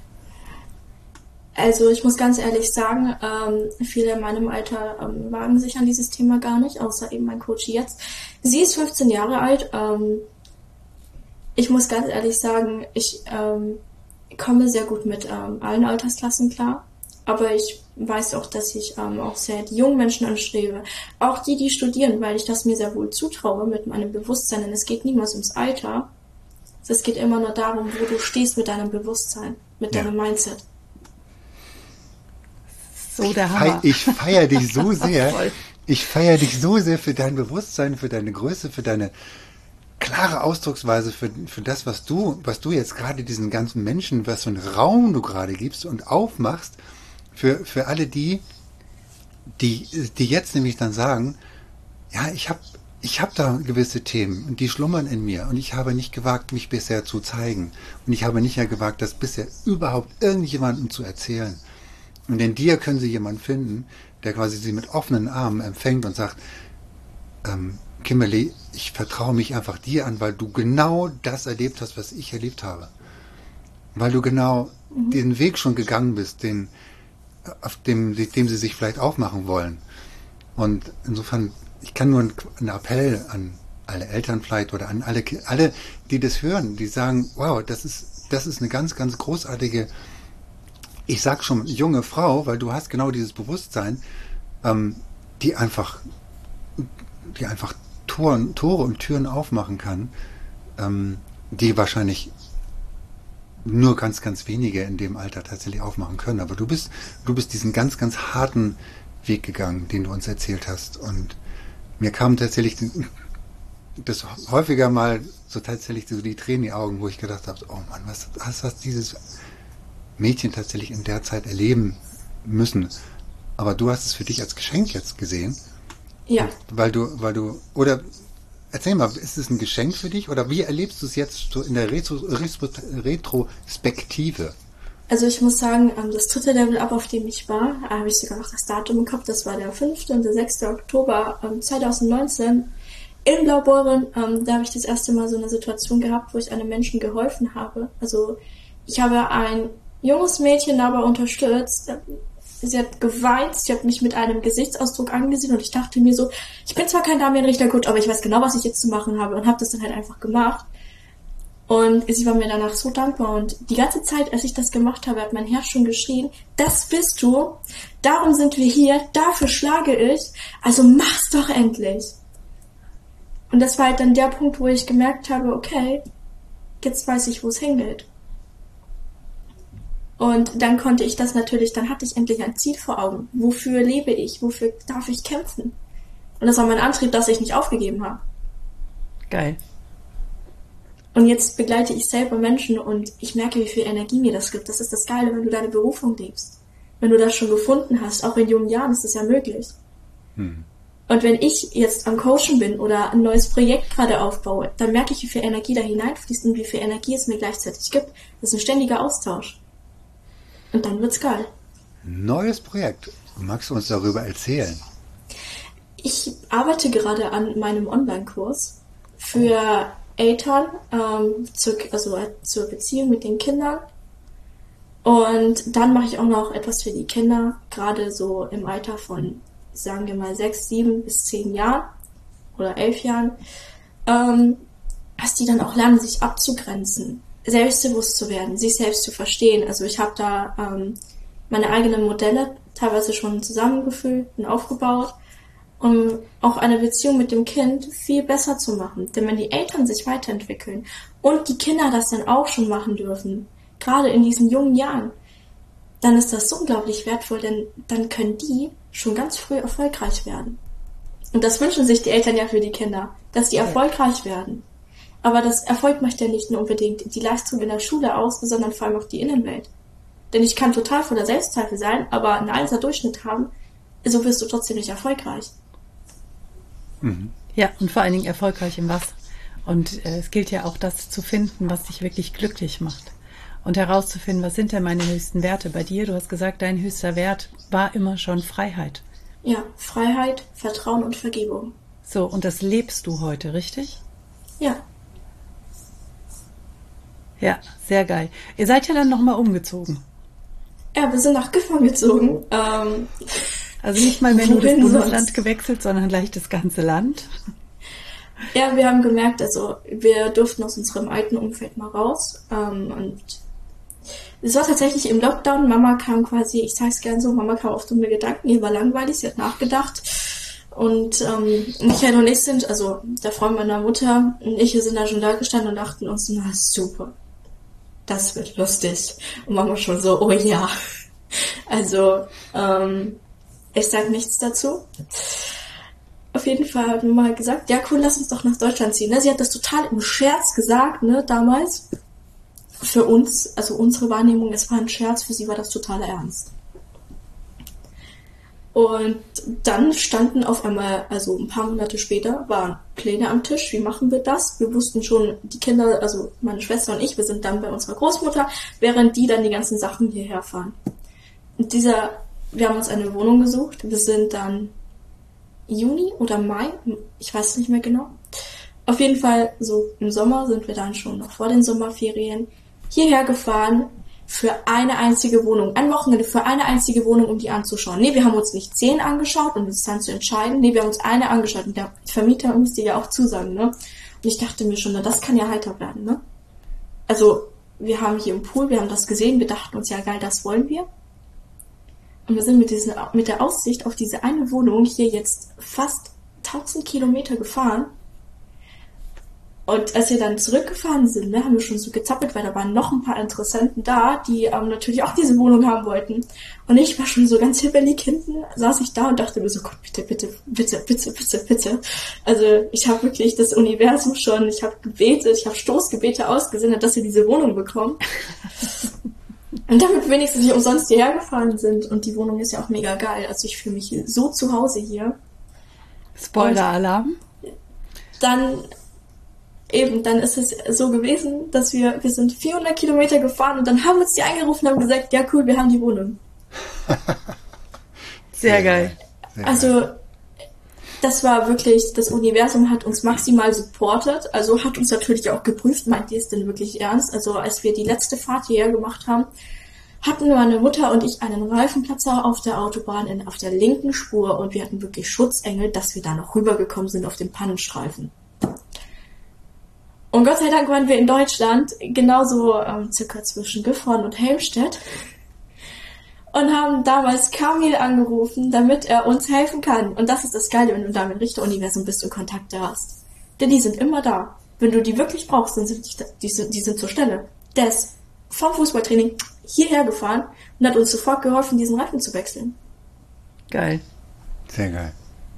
also ich muss ganz ehrlich sagen, ähm, viele in meinem Alter ähm, wagen sich an dieses Thema gar nicht, außer eben mein Coach jetzt. Sie ist fünfzehn Jahre alt. Ähm, ich muss ganz ehrlich sagen, ich ähm, komme sehr gut mit ähm, allen Altersklassen klar. Aber ich weiß auch, dass ich ähm, auch sehr die jungen Menschen anstrebe. Auch die, die studieren, weil ich das mir sehr wohl zutraue mit meinem Bewusstsein. Denn es geht niemals ums Alter. Es geht immer nur darum, wo du stehst mit deinem Bewusstsein, mit Ja. deinem Mindset. So der Fei- Hammer. Ich feiere dich so sehr. Voll. Ich feiere dich so sehr für dein Bewusstsein, für deine Größe, für deine klare Ausdrucksweise, für, für das, was du, was du jetzt gerade diesen ganzen Menschen, was für einen Raum du gerade gibst und aufmachst, für, für alle die, die, die jetzt nämlich dann sagen, ja, ich habe ich hab da gewisse Themen und die schlummern in mir und ich habe nicht gewagt, mich bisher zu zeigen und ich habe nicht ja gewagt, das bisher überhaupt irgendjemandem zu erzählen. Und in dir können sie jemanden finden, der quasi sie mit offenen Armen empfängt und sagt, ähm, Kimberly, ich vertraue mich einfach dir an, weil du genau das erlebt hast, was ich erlebt habe. Weil du genau mhm. den Weg schon gegangen bist, den, auf dem, dem sie sich vielleicht aufmachen wollen. Und insofern, ich kann nur einen Appell an alle Eltern vielleicht oder an alle, alle, die das hören, die sagen, wow, das ist, das ist eine ganz, ganz großartige, ich sag schon junge Frau, weil du hast genau dieses Bewusstsein, ähm, die einfach, die einfach Toren, Tore und Türen aufmachen kann, ähm, die wahrscheinlich nur ganz, ganz wenige in dem Alter tatsächlich aufmachen können. Aber du bist, du bist diesen ganz, ganz harten Weg gegangen, den du uns erzählt hast. Und mir kam tatsächlich das häufiger mal so tatsächlich so die Tränen in die Augen, wo ich gedacht habe, oh Mann, was, was hat dieses Mädchen tatsächlich in der Zeit erleben müssen? Aber du hast es für dich als Geschenk jetzt gesehen. Ja. Weil du, weil du, oder erzähl mal, ist es ein Geschenk für dich oder wie erlebst du es jetzt so in der Retro, Retro, Retrospektive? Also ich muss sagen, das dritte Level-Up, auf dem ich war, da habe ich sogar noch das Datum im Kopf, das war der fünfte und der sechste Oktober zwanzig neunzehn in Blaubeuren. Da habe ich das erste Mal so eine Situation gehabt, wo ich einem Menschen geholfen habe. Also ich habe ein junges Mädchen dabei unterstützt. Sie hat geweint, sie hat mich mit einem Gesichtsausdruck angesehen und ich dachte mir so, ich bin zwar kein Damian-Richter gut, aber ich weiß genau, was ich jetzt zu machen habe und habe das dann halt einfach gemacht. Und sie war mir danach so dankbar und die ganze Zeit, als ich das gemacht habe, hat mein Herz schon geschrien, das bist du, darum sind wir hier, dafür schlage ich, also mach's doch endlich. Und das war halt dann der Punkt, wo ich gemerkt habe, okay, jetzt weiß ich, wo es hingeht. Und dann konnte ich das natürlich, dann hatte ich endlich ein Ziel vor Augen. Wofür lebe ich? Wofür darf ich kämpfen? Und das war mein Antrieb, dass ich nicht aufgegeben habe. Geil. Und jetzt begleite ich selber Menschen und ich merke, wie viel Energie mir das gibt. Das ist das Geile, wenn du deine Berufung lebst. Wenn du das schon gefunden hast, auch in jungen Jahren ist das ja möglich. Hm. Und wenn ich jetzt am Coachen bin oder ein neues Projekt gerade aufbaue, dann merke ich, wie viel Energie da hineinfließt und wie viel Energie es mir gleichzeitig gibt. Das ist ein ständiger Austausch. Und dann wird's geil. Neues Projekt. Magst du uns darüber erzählen? Ich arbeite gerade an meinem Online-Kurs für Eltern, ähm, zur, also zur Beziehung mit den Kindern. Und dann mache ich auch noch etwas für die Kinder, gerade so im Alter von, sagen wir mal, sechs, sieben bis zehn Jahren oder elf Jahren, ähm, dass die dann auch lernen, sich abzugrenzen, selbstbewusst zu werden, sich selbst zu verstehen. Also ich habe da ähm, meine eigenen Modelle teilweise schon zusammengefügt und aufgebaut, um auch eine Beziehung mit dem Kind viel besser zu machen. Denn wenn die Eltern sich weiterentwickeln und die Kinder das dann auch schon machen dürfen, gerade in diesen jungen Jahren, dann ist das so unglaublich wertvoll, denn dann können die schon ganz früh erfolgreich werden. Und das wünschen sich die Eltern ja für die Kinder, dass die erfolgreich werden. Aber das Erfolg macht ja nicht nur unbedingt die Leistung in der Schule aus, sondern vor allem auch die Innenwelt. Denn ich kann total voller Selbstzweifel sein, aber einen Einser Durchschnitt haben, so wirst du trotzdem nicht erfolgreich. Mhm. Ja, und vor allen Dingen erfolgreich im Was. Und äh, es gilt ja auch, das zu finden, was dich wirklich glücklich macht. Und herauszufinden, was sind denn meine höchsten Werte bei dir? Du hast gesagt, dein höchster Wert war immer schon Freiheit. Ja, Freiheit, Vertrauen und Vergebung. So, und das lebst du heute, richtig? Ja. Ja, sehr geil. Ihr seid ja dann nochmal umgezogen. Ja, wir sind nach Gifhorn gezogen. Ähm, also nicht mal mehr nur das Bundesland sonst gewechselt, sondern gleich das ganze Land. Ja, wir haben gemerkt, also wir durften aus unserem alten Umfeld mal raus. Ähm, und es war tatsächlich im Lockdown. Mama kam quasi, ich sag's gern so, Mama kam auf dumme Gedanken, ihr war langweilig, sie hat nachgedacht. Und ähm, Michael und ich sind, also der Freund meiner Mutter und ich, wir sind da schon da gestanden und dachten uns, na super, das wird lustig. Und Mama schon so, oh ja. Also, ähm, ich sag nichts dazu. Auf jeden Fall hat Mama halt gesagt, ja cool, lass uns doch nach Deutschland ziehen. Sie hat das total im Scherz gesagt, ne, damals. Für uns, also unsere Wahrnehmung, es war ein Scherz, für sie war das total ernst. Und dann standen auf einmal, also ein paar Monate später, waren Pläne am Tisch, wie machen wir das? Wir wussten schon, die Kinder, also meine Schwester und ich, wir sind dann bei unserer Großmutter, während die dann die ganzen Sachen hierher fahren. Und dieser, wir haben uns eine Wohnung gesucht, wir sind dann Juni oder Mai, ich weiß nicht mehr genau. Auf jeden Fall, so im Sommer sind wir dann schon noch vor den Sommerferien hierher gefahren für eine einzige Wohnung. Ein Wochenende für eine einzige Wohnung, um die anzuschauen. Nee, wir haben uns nicht zehn angeschaut, um uns dann zu entscheiden. Nee, wir haben uns eine angeschaut und der Vermieter musste ja auch zusagen, ne? Und ich dachte mir schon, na, das kann ja heiter werden, ne? Also, wir haben hier im Pool, wir haben das gesehen, wir dachten uns, ja geil, das wollen wir. Und wir sind mit, diesen, mit der Aussicht auf diese eine Wohnung hier jetzt fast tausend Kilometer gefahren. Und als wir dann zurückgefahren sind, ne, haben wir schon so gezappelt, weil da waren noch ein paar Interessenten da, die ähm, natürlich auch diese Wohnung haben wollten. Und ich war schon so ganz hibbelig hinten, saß ich da und dachte mir so, Gott, bitte, bitte, bitte, bitte, bitte, bitte. Also ich habe wirklich das Universum schon, ich habe gebetet, ich habe Stoßgebete ausgesendet, dass wir diese Wohnung bekommen. Und damit wenigstens nicht umsonst hierher gefahren sind. Und die Wohnung ist ja auch mega geil. Also ich fühle mich so zu Hause hier. Spoiler-Alarm. Dann... Eben, dann ist es so gewesen, dass wir, wir sind vierhundert Kilometer gefahren und dann haben uns die angerufen und haben gesagt, ja cool, wir haben die Wohnung. Sehr geil. Sehr Also, geil. das war wirklich, das Universum hat uns maximal supportet, also hat uns natürlich auch geprüft, meint ihr es denn wirklich ernst? Also, als wir die letzte Fahrt hierher gemacht haben, hatten meine Mutter und ich einen Reifenplatzer auf der Autobahn in, auf der linken Spur und wir hatten wirklich Schutzengel, dass wir da noch rübergekommen sind auf dem Pannenstreifen. Und Gott sei Dank waren wir in Deutschland, genauso ähm, circa zwischen Gifhorn und Helmstedt, und haben damals Kamil angerufen, damit er uns helfen kann. Und das ist das Geile, wenn du da mit Richteruniversum bist und Kontakte hast. Denn die sind immer da. Wenn du die wirklich brauchst, dann sind die, die, sind, die sind zur Stelle. Der ist vom Fußballtraining hierher gefahren und hat uns sofort geholfen, diesen Reifen zu wechseln. Geil. Sehr geil.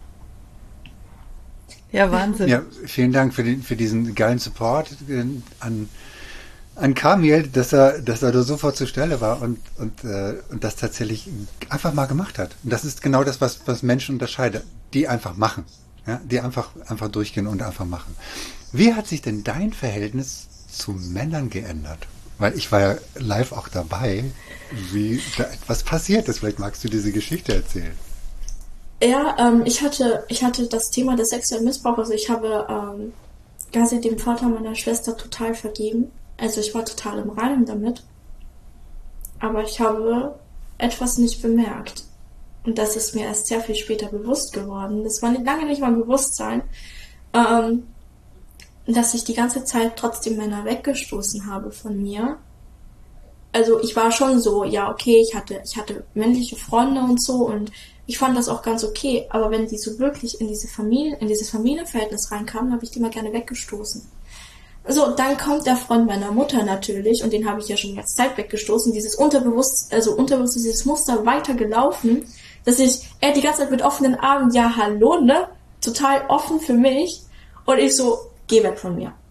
Ja, Wahnsinn. Ja, vielen Dank für, den, für diesen geilen Support an, an Kamil, dass er, dass er da sofort zur Stelle war und, und, äh, und das tatsächlich einfach mal gemacht hat. Und das ist genau das, was, was Menschen unterscheidet. Die einfach machen. Ja, die einfach, einfach durchgehen und einfach machen. Wie hat sich denn dein Verhältnis zu Männern geändert? Weil ich war ja live auch dabei, wie da etwas passiert ist. Vielleicht magst du diese Geschichte erzählen. Ja, ähm, ich hatte, ich hatte das Thema des sexuellen Missbrauchs, also ich habe ähm, quasi dem Vater meiner Schwester total vergeben. Also ich war total im Reinen damit. Aber ich habe etwas nicht bemerkt. Und das ist mir erst sehr viel später bewusst geworden. Das war nicht, lange nicht mein Bewusstsein, ähm, dass ich die ganze Zeit trotzdem Männer weggestoßen habe von mir. Also ich war schon so, ja okay, ich hatte, ich hatte männliche Freunde und so und ich fand das auch ganz okay, aber wenn die so wirklich in diese Familie, in dieses Familienverhältnis reinkamen, habe ich die mal gerne weggestoßen. So, dann kommt der Freund meiner Mutter natürlich, und den habe ich ja schon die ganze Zeit weggestoßen, dieses Unterbewusst, also unterbewusst dieses Muster weitergelaufen, dass ich, er die ganze Zeit mit offenen Armen, ja hallo, ne, total offen für mich, und ich so, geh weg von mir.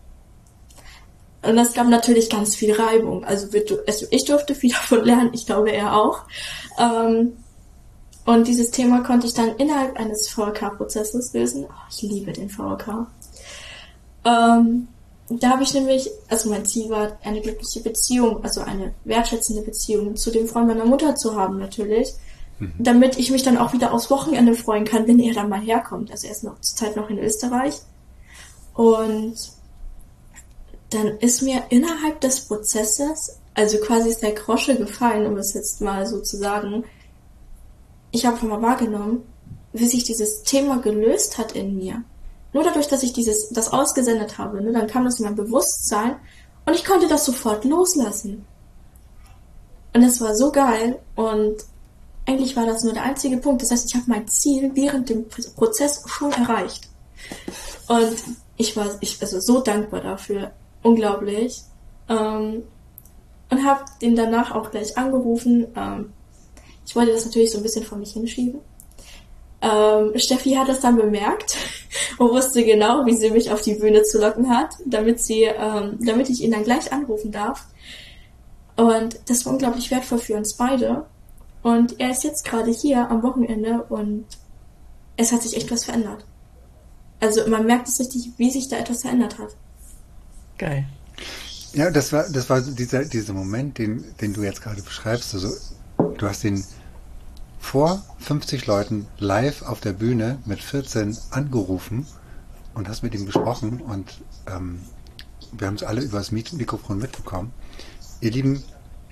Und das gab natürlich ganz viel Reibung, also ich durfte viel davon lernen, ich glaube er auch, ähm, und dieses Thema konnte ich dann innerhalb eines V L K-Prozesses lösen. Oh, ich liebe den V L K. Ähm, da habe ich nämlich, also mein Ziel war, eine glückliche Beziehung, also eine wertschätzende Beziehung zu dem Freund meiner Mutter zu haben natürlich, mhm. damit ich mich dann auch wieder aufs Wochenende freuen kann, wenn er dann mal herkommt. Also er ist noch zur Zeit noch in Österreich. Und dann ist mir innerhalb des Prozesses, also quasi ist der Groschen gefallen, um es jetzt mal so zu sagen, ich habe mal wahrgenommen, wie sich dieses Thema gelöst hat in mir. Nur dadurch, dass ich dieses, das ausgesendet habe, ne, dann kam das in mein Bewusstsein und ich konnte das sofort loslassen. Und es war so geil und eigentlich war das nur der einzige Punkt. Das heißt, ich habe mein Ziel während dem Prozess schon erreicht. Und ich war ich also so dankbar dafür. Unglaublich. Ähm, und habe den danach auch gleich angerufen. Ähm, ich wollte das natürlich so ein bisschen vor mich hinschieben. Ähm, Steffi hat das dann bemerkt und wusste genau, wie sie mich auf die Bühne zu locken hat, damit sie, ähm, damit ich ihn dann gleich anrufen darf. Und das war unglaublich wertvoll für uns beide. Und er ist jetzt gerade hier am Wochenende und es hat sich echt was verändert. Also man merkt es richtig, wie sich da etwas verändert hat. Geil. Ja, das war, das war dieser, dieser Moment, den, den du jetzt gerade beschreibst. Also, du hast ihn vor fünfzig Leuten live auf der Bühne mit vierzehn angerufen und hast mit ihm gesprochen und ähm, wir haben es alle über das Mikrofon mitbekommen. Ihr Lieben,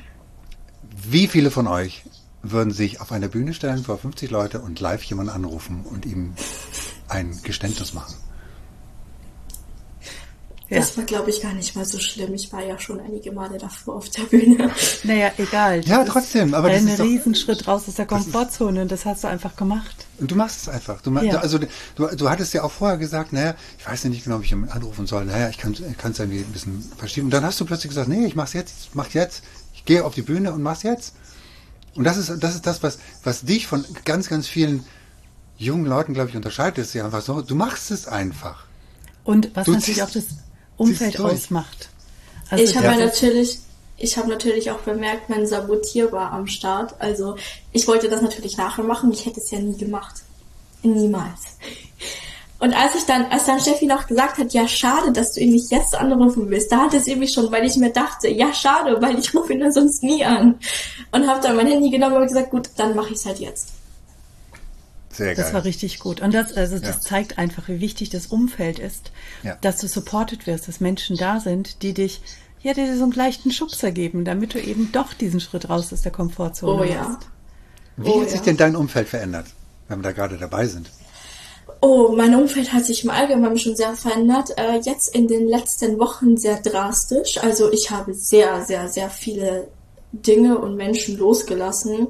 wie viele von euch würden sich auf eine Bühne stellen vor fünfzig Leute und live jemanden anrufen und ihm ein Geständnis machen? Das war, glaube ich, gar nicht mal so schlimm. Ich war ja schon einige Male davor auf der Bühne. Naja, egal. Ja, trotzdem. Aber das ein ist doch, Riesenschritt raus aus der Komfortzone und das hast du einfach gemacht. Und du machst es einfach. Du, Ja. also, du, du hattest ja auch vorher gesagt, naja, ich weiß ja nicht genau, ob ich ihn anrufen soll. Naja, ich kann es irgendwie ein bisschen verschieben. Und dann hast du plötzlich gesagt, nee, ich mach's jetzt, ich mach jetzt. Ich gehe auf die Bühne und mach's jetzt. Und das ist das, ist das was, was dich von ganz, ganz vielen jungen Leuten, glaube ich, unterscheidet. Ist ja einfach so, du machst es einfach. Und was Du natürlich ziehst- auch das Umfeld durch. ausmacht. Also Ich habe das ja ist- natürlich, ich habe natürlich auch bemerkt, mein Sabotier war am Start. Also ich wollte das natürlich nachher machen. Ich hätte es ja nie gemacht. Niemals. Und als ich dann, als dann Steffi noch gesagt hat, ja schade, dass du ihn nicht jetzt anrufen willst, da hatte sie mich schon, weil ich mir dachte, ja schade, weil ich rufe ihn dann sonst nie an. Und habe dann mein Handy genommen und gesagt, gut, dann mache ich es halt jetzt. Sehr geil. Das war richtig gut. Und das, also das Ja. zeigt einfach, wie wichtig das Umfeld ist, Ja. dass du supported wirst, dass Menschen da sind, die dich, ja, die dir so einen leichten Schubser geben, damit du eben doch diesen Schritt raus aus der Komfortzone Oh ja. machst. Wie Oh, hat sich ja. denn dein Umfeld verändert, wenn wir da gerade dabei sind? Oh, mein Umfeld hat sich im Allgemeinen schon sehr verändert. Äh, jetzt in den letzten Wochen sehr drastisch. Also ich habe sehr, sehr, sehr viele Dinge und Menschen losgelassen.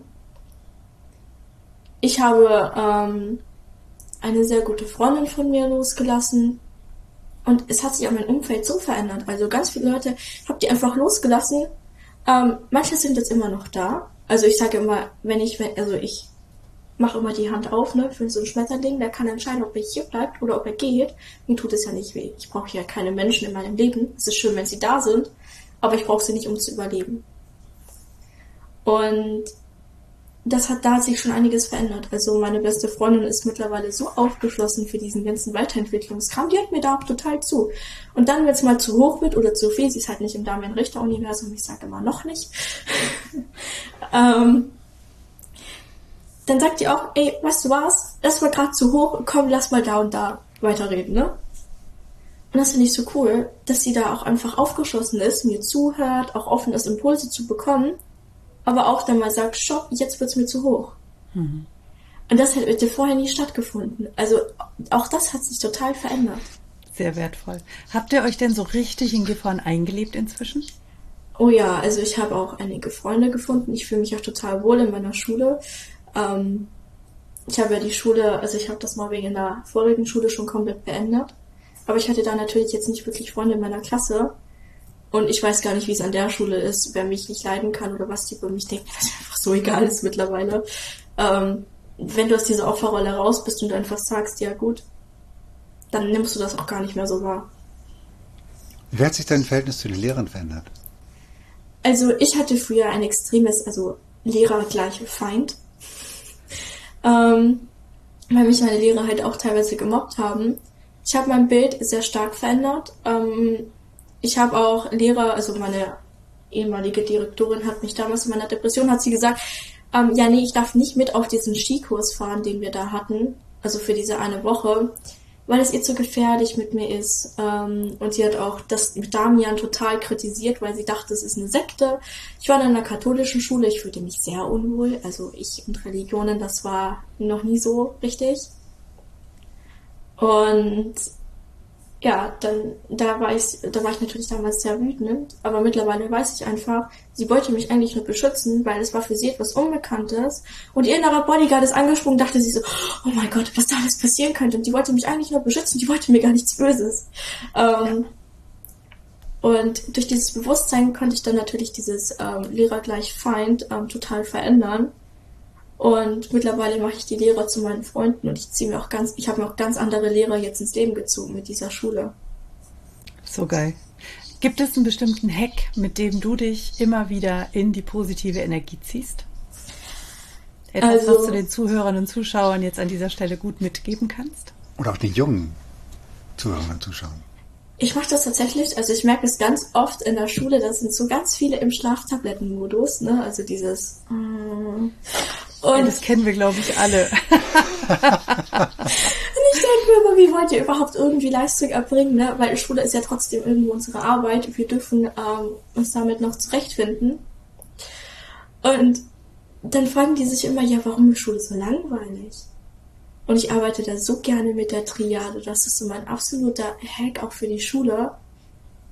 Ich habe ähm, eine sehr gute Freundin von mir losgelassen. Und es hat sich auch mein Umfeld so verändert. Also ganz viele Leute habe die einfach losgelassen. Ähm, manche sind jetzt immer noch da. Also ich sage immer, wenn ich, wenn, also ich mache immer die Hand auf, ne, für so ein Schmetterling, der kann entscheiden, ob er hier bleibt oder ob er geht. Mir tut es ja nicht weh. Ich brauche ja keine Menschen in meinem Leben. Es ist schön, wenn sie da sind, aber ich brauche sie nicht, um zu überleben. Und das hat, da hat sich schon einiges verändert. Also meine beste Freundin ist mittlerweile so aufgeschlossen für diesen ganzen Weiterentwicklungskram, die hört mir da auch total zu. Und dann, wenn es mal zu hoch wird oder zu viel, sie ist halt nicht im Damian-Richter-Universum, ich sage immer noch nicht, ähm, dann sagt die auch, ey, weißt du was, das war gerade zu hoch, komm, lass mal da und da weiterreden, ne? Und das finde ich so cool, dass sie da auch einfach aufgeschlossen ist, mir zuhört, auch offen ist, Impulse zu bekommen, aber auch dann mal sagt, stopp, jetzt wird's mir zu hoch. Mhm. Und das hätte vorher nie stattgefunden. Also auch das hat sich total verändert. Sehr wertvoll. Habt ihr euch denn so richtig in Gifhorn eingelebt inzwischen? Oh ja, also ich habe auch einige Freunde gefunden. Ich fühle mich auch total wohl in meiner Schule. Ähm, ich habe ja die Schule, also ich habe das Mobbing in der vorigen Schule schon komplett beendet. Aber ich hatte da natürlich jetzt nicht wirklich Freunde in meiner Klasse. Und ich weiß gar nicht, wie es an der Schule ist, wer mich nicht leiden kann oder was die über mich denken, was mir einfach so egal ist mittlerweile. Ähm, wenn du aus dieser Opferrolle raus bist und du einfach sagst, ja gut, dann nimmst du das auch gar nicht mehr so wahr. Wie hat sich dein Verhältnis zu den Lehrern verändert? Also ich hatte früher ein extremes, also Lehrer gleich Feind, ähm, weil mich meine Lehrer halt auch teilweise gemobbt haben. Ich habe mein Bild sehr stark verändert. Ähm, ich habe auch Lehrer, also meine ehemalige Direktorin hat mich damals in meiner Depression, hat sie gesagt, ähm, ja nee, ich darf nicht mit auf diesen Skikurs fahren, den wir da hatten, also für diese eine Woche, weil es ihr zu gefährlich mit mir ist. Ähm, und sie hat auch das mit Damian total kritisiert, weil sie dachte, es ist eine Sekte. Ich war in einer katholischen Schule, ich fühlte mich sehr unwohl. Also ich und Religionen, das war noch nie so richtig. Und ja, dann da war ich, da war ich natürlich damals sehr wütend, aber mittlerweile weiß ich einfach, sie wollte mich eigentlich nur beschützen, weil es war für sie etwas Unbekanntes und ihr innerer Bodyguard ist angesprungen, dachte sie so, oh mein Gott, was da alles passieren könnte, und die wollte mich eigentlich nur beschützen, die wollte mir gar nichts Böses. Ähm, und durch dieses Bewusstsein konnte ich dann natürlich dieses ähm, Lehrer gleich Feind ähm, total verändern. Und mittlerweile mache ich die Lehrer zu meinen Freunden und ich ziehe mir auch ganz, ich habe mir auch ganz andere Lehrer jetzt ins Leben gezogen mit dieser Schule. So geil. Gibt es einen bestimmten Hack, mit dem du dich immer wieder in die positive Energie ziehst? Etwas, Also- was du den Zuhörern und Zuschauern jetzt an dieser Stelle gut mitgeben kannst? Oder auch den jungen Zuhörern und Zuschauern? Ich mache das tatsächlich, also ich merke es ganz oft in der Schule, da sind so ganz viele im Schlaftablettenmodus, ne, also dieses mm, Ja, und das kennen wir, glaube ich, alle. ich denke mir immer, wie wollt ihr überhaupt irgendwie Leistung erbringen, ne, weil Schule ist ja trotzdem irgendwo unsere Arbeit, wir dürfen ähm, uns damit noch zurechtfinden. Und dann fragen die sich immer, ja, warum ist Schule so langweilig? Und ich arbeite da so gerne mit der Triade. Das ist so mein absoluter Hack auch für die Schule.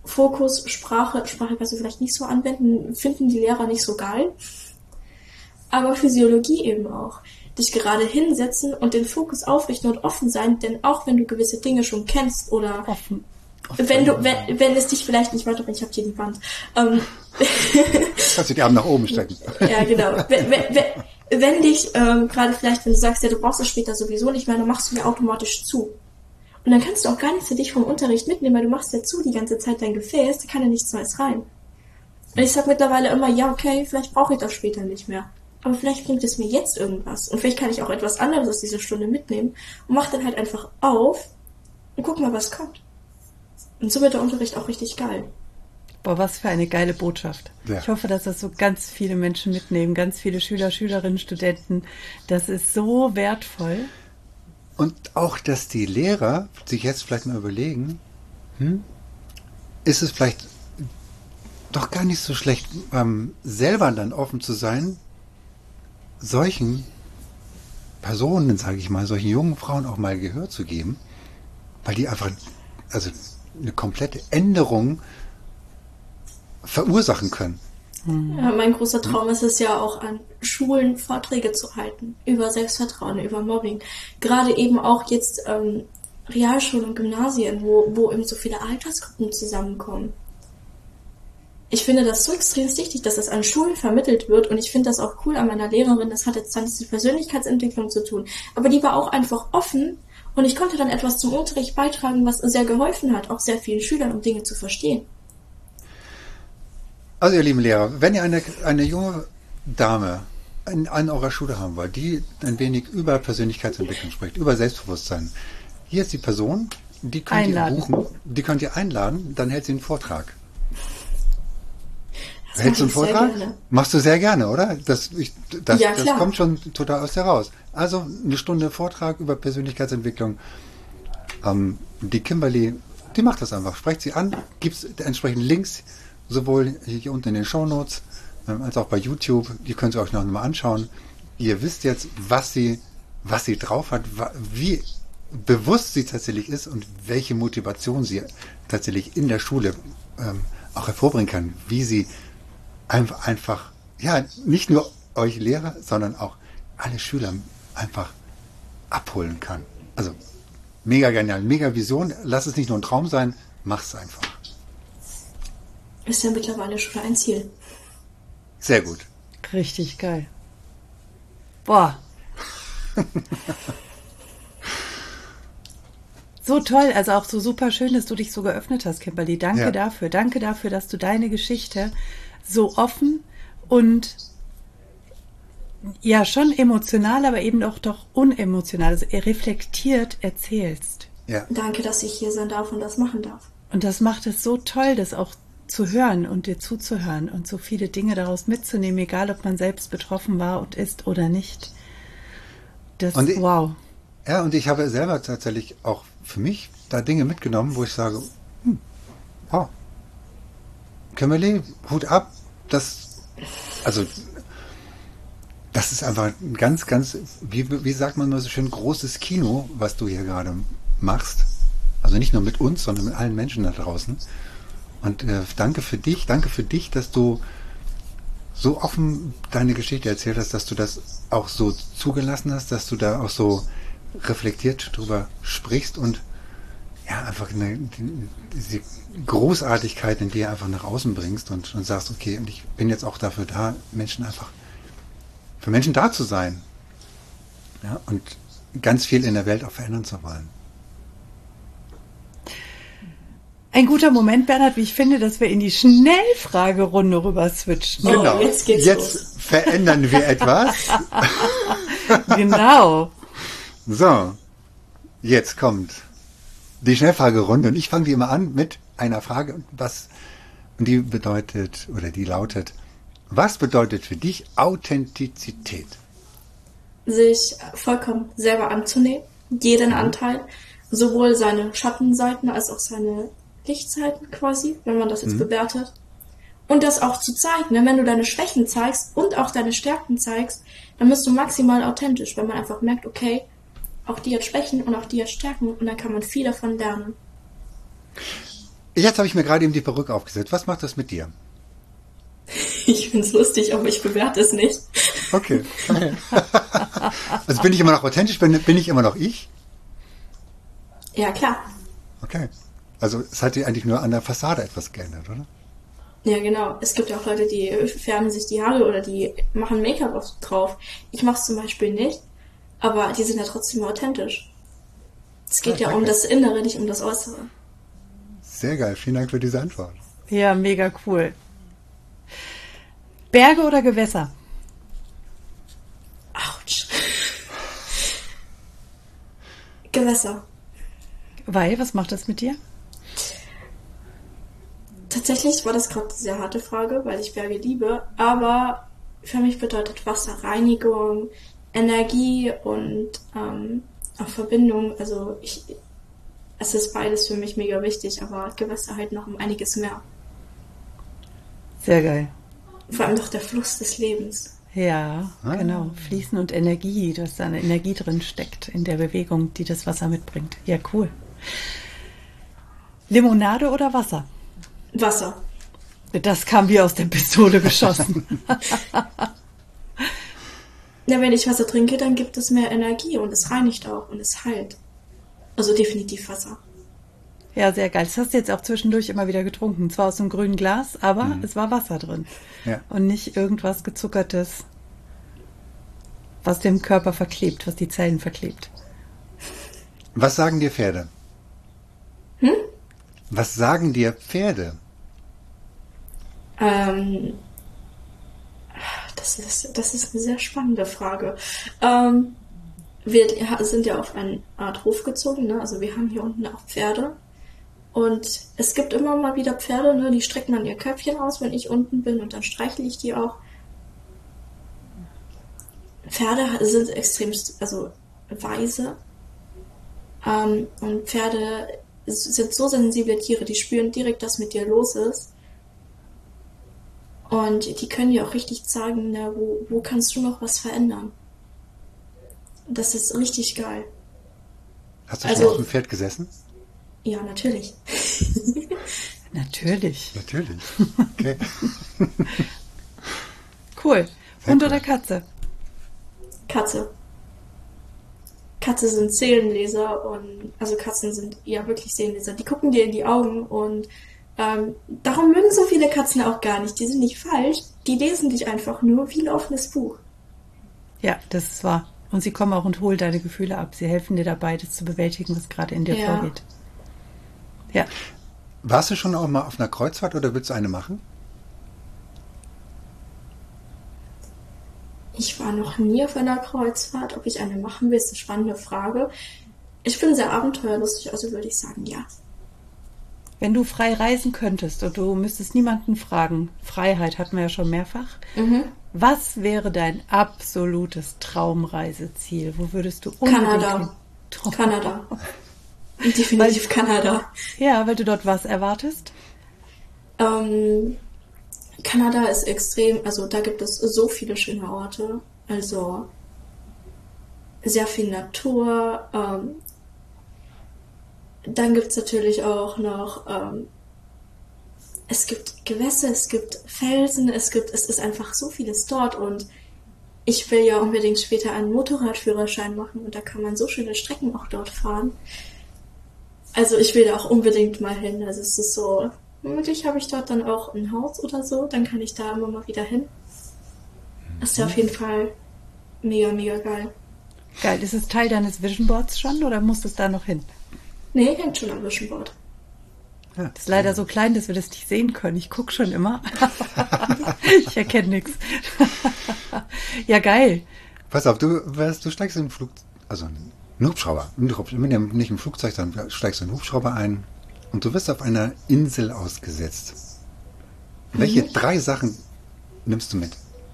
Fokus, Sprache, Sprache kannst du vielleicht nicht so anwenden, finden die Lehrer nicht so geil. Aber Physiologie eben auch. Dich gerade hinsetzen und den Fokus aufrichten und offen sein, denn auch wenn du gewisse Dinge schon kennst oder Offen. wenn du, wenn, wenn es dich vielleicht nicht weiterbringt, ich hab hier die Wand. Ähm, Kannst du die Arme nach oben strecken. Ja, genau. Wenn, wenn, wenn, wenn dich, ähm, gerade vielleicht, wenn du sagst, ja, du brauchst das später sowieso nicht mehr, dann machst du mir automatisch zu. Und dann kannst du auch gar nichts für dich vom Unterricht mitnehmen, weil du machst ja zu die ganze Zeit dein Gefäß, da kann ja nichts Neues rein. Und ich sag mittlerweile immer, ja, okay, vielleicht brauche ich das später nicht mehr. Aber vielleicht bringt es mir jetzt irgendwas. Und vielleicht kann ich auch etwas anderes aus dieser Stunde mitnehmen und mach dann halt einfach auf und guck mal, was kommt. Und so wird der Unterricht auch richtig geil. Boah, was für eine geile Botschaft. Ja. Ich hoffe, dass das so ganz viele Menschen mitnehmen, ganz viele Schüler, Schülerinnen, Studenten. Das ist so wertvoll. Und auch, dass die Lehrer sich jetzt vielleicht mal überlegen, hm, ist es vielleicht doch gar nicht so schlecht, ähm, selber dann offen zu sein, solchen Personen, sage ich mal, solchen jungen Frauen auch mal Gehör zu geben, weil die einfach also eine komplette Änderung verursachen können. Ja, mein großer Traum ist es ja auch, an Schulen Vorträge zu halten über Selbstvertrauen, über Mobbing. Gerade eben auch jetzt ähm, Realschulen und Gymnasien, wo, wo eben so viele Altersgruppen zusammenkommen. Ich finde das so extrem wichtig, dass das an Schulen vermittelt wird und ich finde das auch cool an meiner Lehrerin. Das hat jetzt dann nichts mit Persönlichkeitsentwicklung zu tun, aber die war auch einfach offen und ich konnte dann etwas zum Unterricht beitragen, was sehr geholfen hat, auch sehr vielen Schülern, um Dinge zu verstehen. Also ihr lieben Lehrer, wenn ihr eine, eine junge Dame in, an eurer Schule haben wollt, die ein wenig über Persönlichkeitsentwicklung spricht, über Selbstbewusstsein, hier ist die Person, die könnt einladen. ihr buchen, die könnt ihr einladen, dann hält sie einen Vortrag. Das Hältst du einen Vortrag? Machst du sehr gerne, oder? Das, ich, das, ja, das kommt schon total aus dir raus. Also eine Stunde Vortrag über Persönlichkeitsentwicklung. Ähm, die Kimberly, die macht das einfach. Sprecht sie an, gibt es entsprechend Links, sowohl hier unten in den Shownotes ähm, als auch bei YouTube. Die könnt ihr euch noch mal anschauen. Ihr wisst jetzt, was sie, was sie drauf hat, wie bewusst sie tatsächlich ist und welche Motivation sie tatsächlich in der Schule ähm, auch hervorbringen kann. Wie sie einfach, einfach, ja, nicht nur euch Lehrer, sondern auch alle Schüler einfach abholen kann. Also mega genial, mega Vision. Lass es nicht nur ein Traum sein, mach's einfach. Ist ja mittlerweile schon ein Ziel. Sehr gut. Richtig geil. Boah. So toll, also auch so super schön, dass du dich so geöffnet hast, Kimberly. Danke ja. dafür. Danke dafür, dass du deine Geschichte so offen und ja schon emotional, aber eben auch doch unemotional, also reflektiert erzählst. Ja. Danke, dass ich hier sein darf und das machen darf. Und das macht es so toll, das auch zu hören und dir zuzuhören und so viele Dinge daraus mitzunehmen, egal ob man selbst betroffen war und ist oder nicht. Das und ich, wow. Ja, und ich habe selber tatsächlich auch für mich da Dinge mitgenommen, wo ich sage, hm, wow, Kimberly, Hut ab, das, also, das ist einfach ein ganz, ganz, wie, wie sagt man mal so schön, großes Kino, was du hier gerade machst. Also nicht nur mit uns, sondern mit allen Menschen da draußen. Und äh, danke für dich, danke für dich, dass du so offen deine Geschichte erzählt hast, dass du das auch so zugelassen hast, dass du da auch so reflektiert drüber sprichst und ja, einfach eine, die, diese Großartigkeit in dir einfach nach außen bringst und, und sagst, okay, und ich bin jetzt auch dafür da, Menschen einfach, für Menschen da zu sein. Ja, und ganz viel in der Welt auch verändern zu wollen. Ein guter Moment, Bernhard, wie ich finde, dass wir in die Schnellfragerunde rüber switchen. Oh, genau, jetzt geht's jetzt los. Verändern wir etwas. Genau. So, jetzt kommt die Schnellfragerunde und ich fange wie immer an mit einer Frage, was, und die bedeutet, oder die lautet, was bedeutet für dich Authentizität? Sich vollkommen selber anzunehmen, jeden Anteil, sowohl seine Schattenseiten als auch seine Lichtseiten quasi, wenn man das jetzt mhm. bewertet. Und das auch zu zeigen, ne? Wenn du deine Schwächen zeigst und auch deine Stärken zeigst, dann bist du maximal authentisch, weil man einfach merkt, okay, auch die hat Schwächen und auch die hat Stärken und dann kann man viel davon lernen. Jetzt habe ich mir gerade eben die Perücke aufgesetzt. Was macht das mit dir? Ich find's lustig, aber ich bewerte es nicht. Okay. Also bin ich immer noch authentisch? Bin, bin ich immer noch ich? Ja, klar. Okay. Also es hat sich eigentlich nur an der Fassade etwas geändert, oder? Ja, genau. Es gibt ja auch Leute, die färben sich die Haare oder die machen Make-up auf- drauf. Ich mache es zum Beispiel nicht, aber die sind ja trotzdem authentisch. Es geht Ja, ja um danke. das Innere, nicht um das Äußere. Sehr geil. Vielen Dank für diese Antwort. Ja, mega cool. Berge oder Gewässer? Autsch. Gewässer. Weil, was macht das mit dir? Tatsächlich war das gerade eine sehr harte Frage, weil ich Berge liebe, aber für mich bedeutet Wasser Reinigung, Energie und ähm, auch Verbindung. Also ich, es ist beides für mich mega wichtig, aber Gewässer halt noch um einiges mehr. Sehr geil. Vor allem doch der Fluss des Lebens. Ja, Ah. genau. Fließen und Energie, dass da eine Energie drin steckt in der Bewegung, die das Wasser mitbringt. Ja, cool. Limonade oder Wasser? Wasser. Das kam wie aus der Pistole geschossen. Ja, wenn ich Wasser trinke, dann gibt es mehr Energie und es reinigt auch und es heilt. Also definitiv Wasser. Ja, sehr geil. Das hast du jetzt auch zwischendurch immer wieder getrunken. Zwar aus einem grünen Glas, aber es war Wasser drin. Ja. Und nicht irgendwas Gezuckertes, was dem Körper verklebt, was die Zellen verklebt. Was sagen dir Pferde? Hm? Was sagen dir Pferde? Ähm, das ist, das ist eine sehr spannende Frage. Ähm, wir sind ja auf eine Art Hof gezogen, ne? Also wir haben hier unten auch Pferde. Und es gibt immer mal wieder Pferde, ne? Die strecken dann ihr Köpfchen aus, wenn ich unten bin, und dann streichle ich die auch. Pferde sind extrem, also weise. Ähm, und Pferde sind so sensible Tiere, die spüren direkt, was mit dir los ist. Und die können dir auch richtig sagen, ne, wo, wo kannst du noch was verändern. Das ist richtig geil. Hast du schon Also- auf dem Pferd gesessen? Ja, natürlich. Natürlich. Natürlich. Okay. Cool. Sehr Hund cool. oder Katze? Katze. Katze sind Seelenleser und also Katzen sind ja wirklich Seelenleser. Die gucken dir in die Augen und ähm, darum mögen so viele Katzen auch gar nicht. Die sind nicht falsch. Die lesen dich einfach nur wie ein offenes Buch. Ja, das ist wahr. Und sie kommen auch und holen deine Gefühle ab. Sie helfen dir dabei, das zu bewältigen, was gerade in dir Ja. vorgeht. Ja. Warst du schon auch mal auf einer Kreuzfahrt oder willst du eine machen? Ich war noch nie auf einer Kreuzfahrt. Ob ich eine machen will, ist eine spannende Frage. Ich bin sehr abenteuerlustig, also würde ich sagen, ja. Wenn du frei reisen könntest und du müsstest niemanden fragen, Freiheit hatten wir ja schon mehrfach, Mhm. was wäre dein absolutes Traumreiseziel? Wo würdest du unbedingt Kanada. hin? Kanada. Definitiv Kanada. Ja, weil du dort was erwartest? Ähm, Kanada ist extrem, also da gibt es so viele schöne Orte. Also sehr viel Natur. Ähm, dann gibt es natürlich auch noch, ähm, es gibt Gewässer, es gibt Felsen, es gibt, es ist einfach so vieles dort und ich will ja unbedingt später einen Motorradführerschein machen und da kann man so schöne Strecken auch dort fahren. Also ich will da auch unbedingt mal hin. Also es ist so, möglich habe ich dort dann auch ein Haus oder so, dann kann ich da immer mal wieder hin. Das ist ja auf jeden Fall mega, mega geil. Geil. Ist es Teil deines Vision Boards schon oder musst du es da noch hin? Nee, hängt schon am Vision Board. Ja. Das ist leider so klein, dass wir das nicht sehen können. Ich gucke schon immer. Ich erkenne nichts. Ja, geil. Pass auf, du, was, du steigst in einen Flug, also einen Hubschrauber, nicht im Flugzeug, sondern steigst in einen Hubschrauber ein und du wirst auf einer Insel ausgesetzt. Welche drei Sachen nimmst du mit?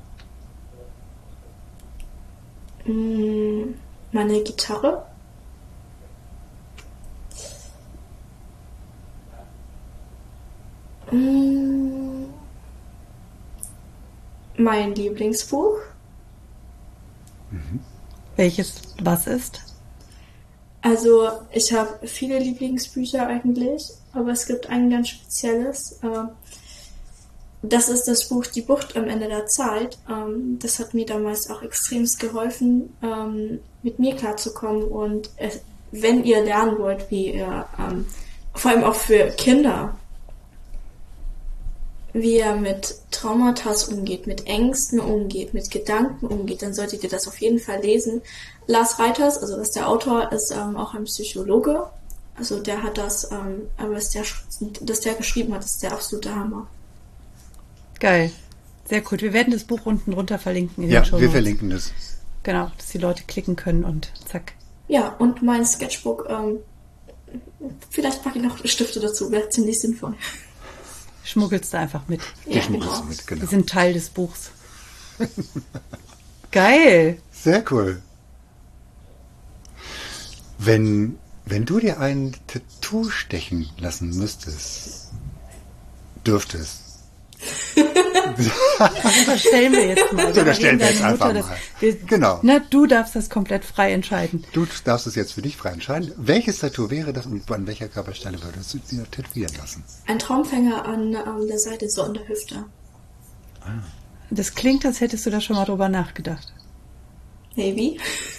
Mm, Meine Gitarre. Mm, Mein Lieblingsbuch. Welches was ist? Also ich habe viele Lieblingsbücher eigentlich, aber es gibt ein ganz spezielles. Das ist das Buch Die Bucht am Ende der Zeit. Das hat mir damals auch extremst geholfen, mit mir klarzukommen. Und wenn ihr lernen wollt, wie ihr, vor allem auch für Kinder, wie er mit Traumata umgeht, mit Ängsten umgeht, mit Gedanken umgeht, dann solltet ihr das auf jeden Fall lesen. Lars Reiters, also das ist der Autor, ist ähm, auch ein Psychologe. Also der hat das, ähm, aber was der, das der geschrieben hat, ist der absolute Hammer. Geil. Sehr gut. Wir werden das Buch unten drunter verlinken. In ja, den Shownotes. Wir verlinken das. Genau, dass die Leute klicken können und zack. Ja, und mein Sketchbook, ähm, vielleicht packe ich noch Stifte dazu, wäre ziemlich sinnvoll. Schmuggelst du einfach mit. Die ja, schmuggelst du mit, genau. Die sind Teil des Buchs. Geil. Sehr cool. Wenn, wenn du dir ein Tattoo stechen lassen müsstest, dürftest. Das unterstellen wir jetzt mal. Das unterstellen wir jetzt einfach mal. Wir, genau. Na, du darfst das komplett frei entscheiden. Du darfst es jetzt für dich frei entscheiden. Welches Tattoo wäre das und an welcher Körperstelle würdest du dir tätowieren lassen? Ein Traumfänger an, an der Seite, so an der Hüfte. Ah. Das klingt, als hättest du da schon mal drüber nachgedacht. Maybe.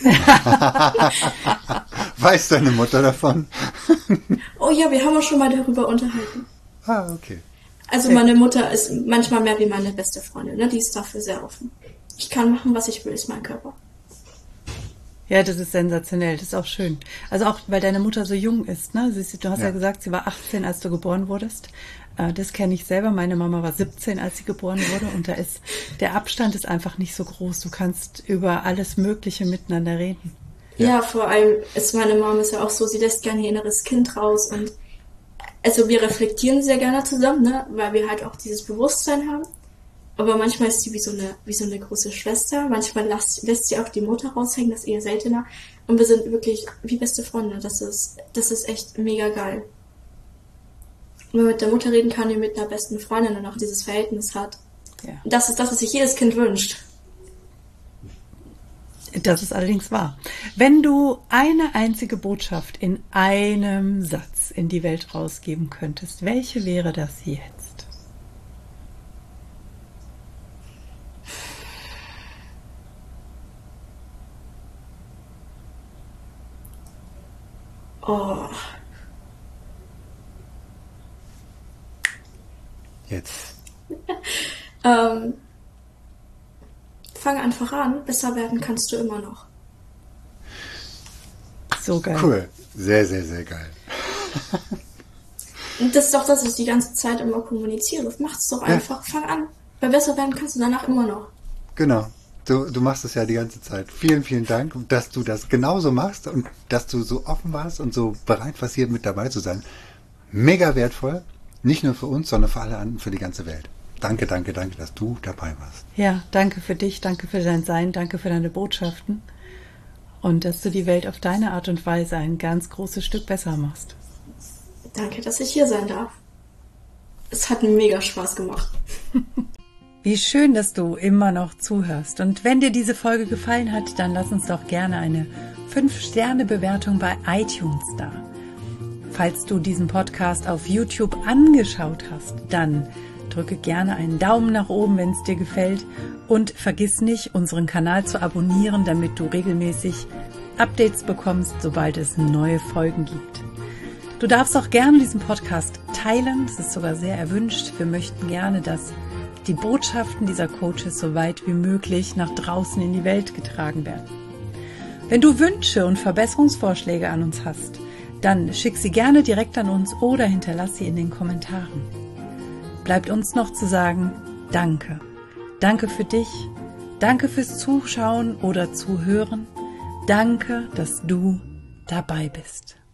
Weiß deine Mutter davon? Oh ja, wir haben uns schon mal darüber unterhalten. Ah, okay. Also meine Mutter ist manchmal mehr wie meine beste Freundin, ne? Die ist dafür sehr offen. Ich kann machen, was ich will, ist mein Körper. Ja, das ist sensationell, das ist auch schön. Also auch, weil deine Mutter so jung ist, ne? Du hast ja, ja gesagt, sie war achtzehn, als du geboren wurdest. Das kenne ich selber. Meine Mama war siebzehn, als sie geboren wurde. Und da ist, der Abstand ist einfach nicht so groß. Du kannst über alles Mögliche miteinander reden. Ja, ja, vor allem ist meine Mama ist ja auch so, sie lässt gerne ihr inneres Kind raus und also wir reflektieren sehr gerne zusammen, ne, weil wir halt auch dieses Bewusstsein haben. Aber manchmal ist sie wie so eine, wie so eine große Schwester. Manchmal lässt, lässt sie auch die Mutter raushängen, das ist eher seltener. Und wir sind wirklich wie beste Freunde. Das ist, das ist echt mega geil. Und wenn man mit der Mutter reden kann, die mit einer besten Freundin und auch dieses Verhältnis hat. Ja. Das ist das, was sich jedes Kind wünscht. Das ist allerdings wahr. Wenn du eine einzige Botschaft in einem Satz in die Welt rausgeben könntest, welche wäre das jetzt? Oh. Jetzt. ähm, fang einfach an. Besser werden kannst du immer noch. So geil. Cool. Sehr, sehr, sehr geil. Und das ist doch das, was ich die ganze Zeit immer kommuniziere. Mach es doch einfach. Ja. Fang an. Weil besser werden kannst du danach immer noch. Genau. Du, du machst es ja die ganze Zeit. Vielen, vielen Dank, dass du das genauso machst und dass du so offen warst und so bereit warst, hier mit dabei zu sein. Mega wertvoll. Nicht nur für uns, sondern für alle anderen, für die ganze Welt. Danke, danke, danke, dass du dabei warst. Ja, danke für dich, danke für dein Sein, danke für deine Botschaften und dass du die Welt auf deine Art und Weise ein ganz großes Stück besser machst. Danke, dass ich hier sein darf. Es hat mega Spaß gemacht. Wie schön, dass du immer noch zuhörst. Und wenn dir diese Folge gefallen hat, dann lass uns doch gerne eine fünf Sterne Bewertung bei iTunes da. Falls du diesen Podcast auf YouTube angeschaut hast, dann drücke gerne einen Daumen nach oben, wenn es dir gefällt. Und vergiss nicht, unseren Kanal zu abonnieren, damit du regelmäßig Updates bekommst, sobald es neue Folgen gibt. Du darfst auch gerne diesen Podcast teilen. Das ist sogar sehr erwünscht. Wir möchten gerne, dass die Botschaften dieser Coaches so weit wie möglich nach draußen in die Welt getragen werden. Wenn du Wünsche und Verbesserungsvorschläge an uns hast, dann schick sie gerne direkt an uns oder hinterlass sie in den Kommentaren. Bleibt uns noch zu sagen, danke. Danke für dich. Danke fürs Zuschauen oder Zuhören. Danke, dass du dabei bist.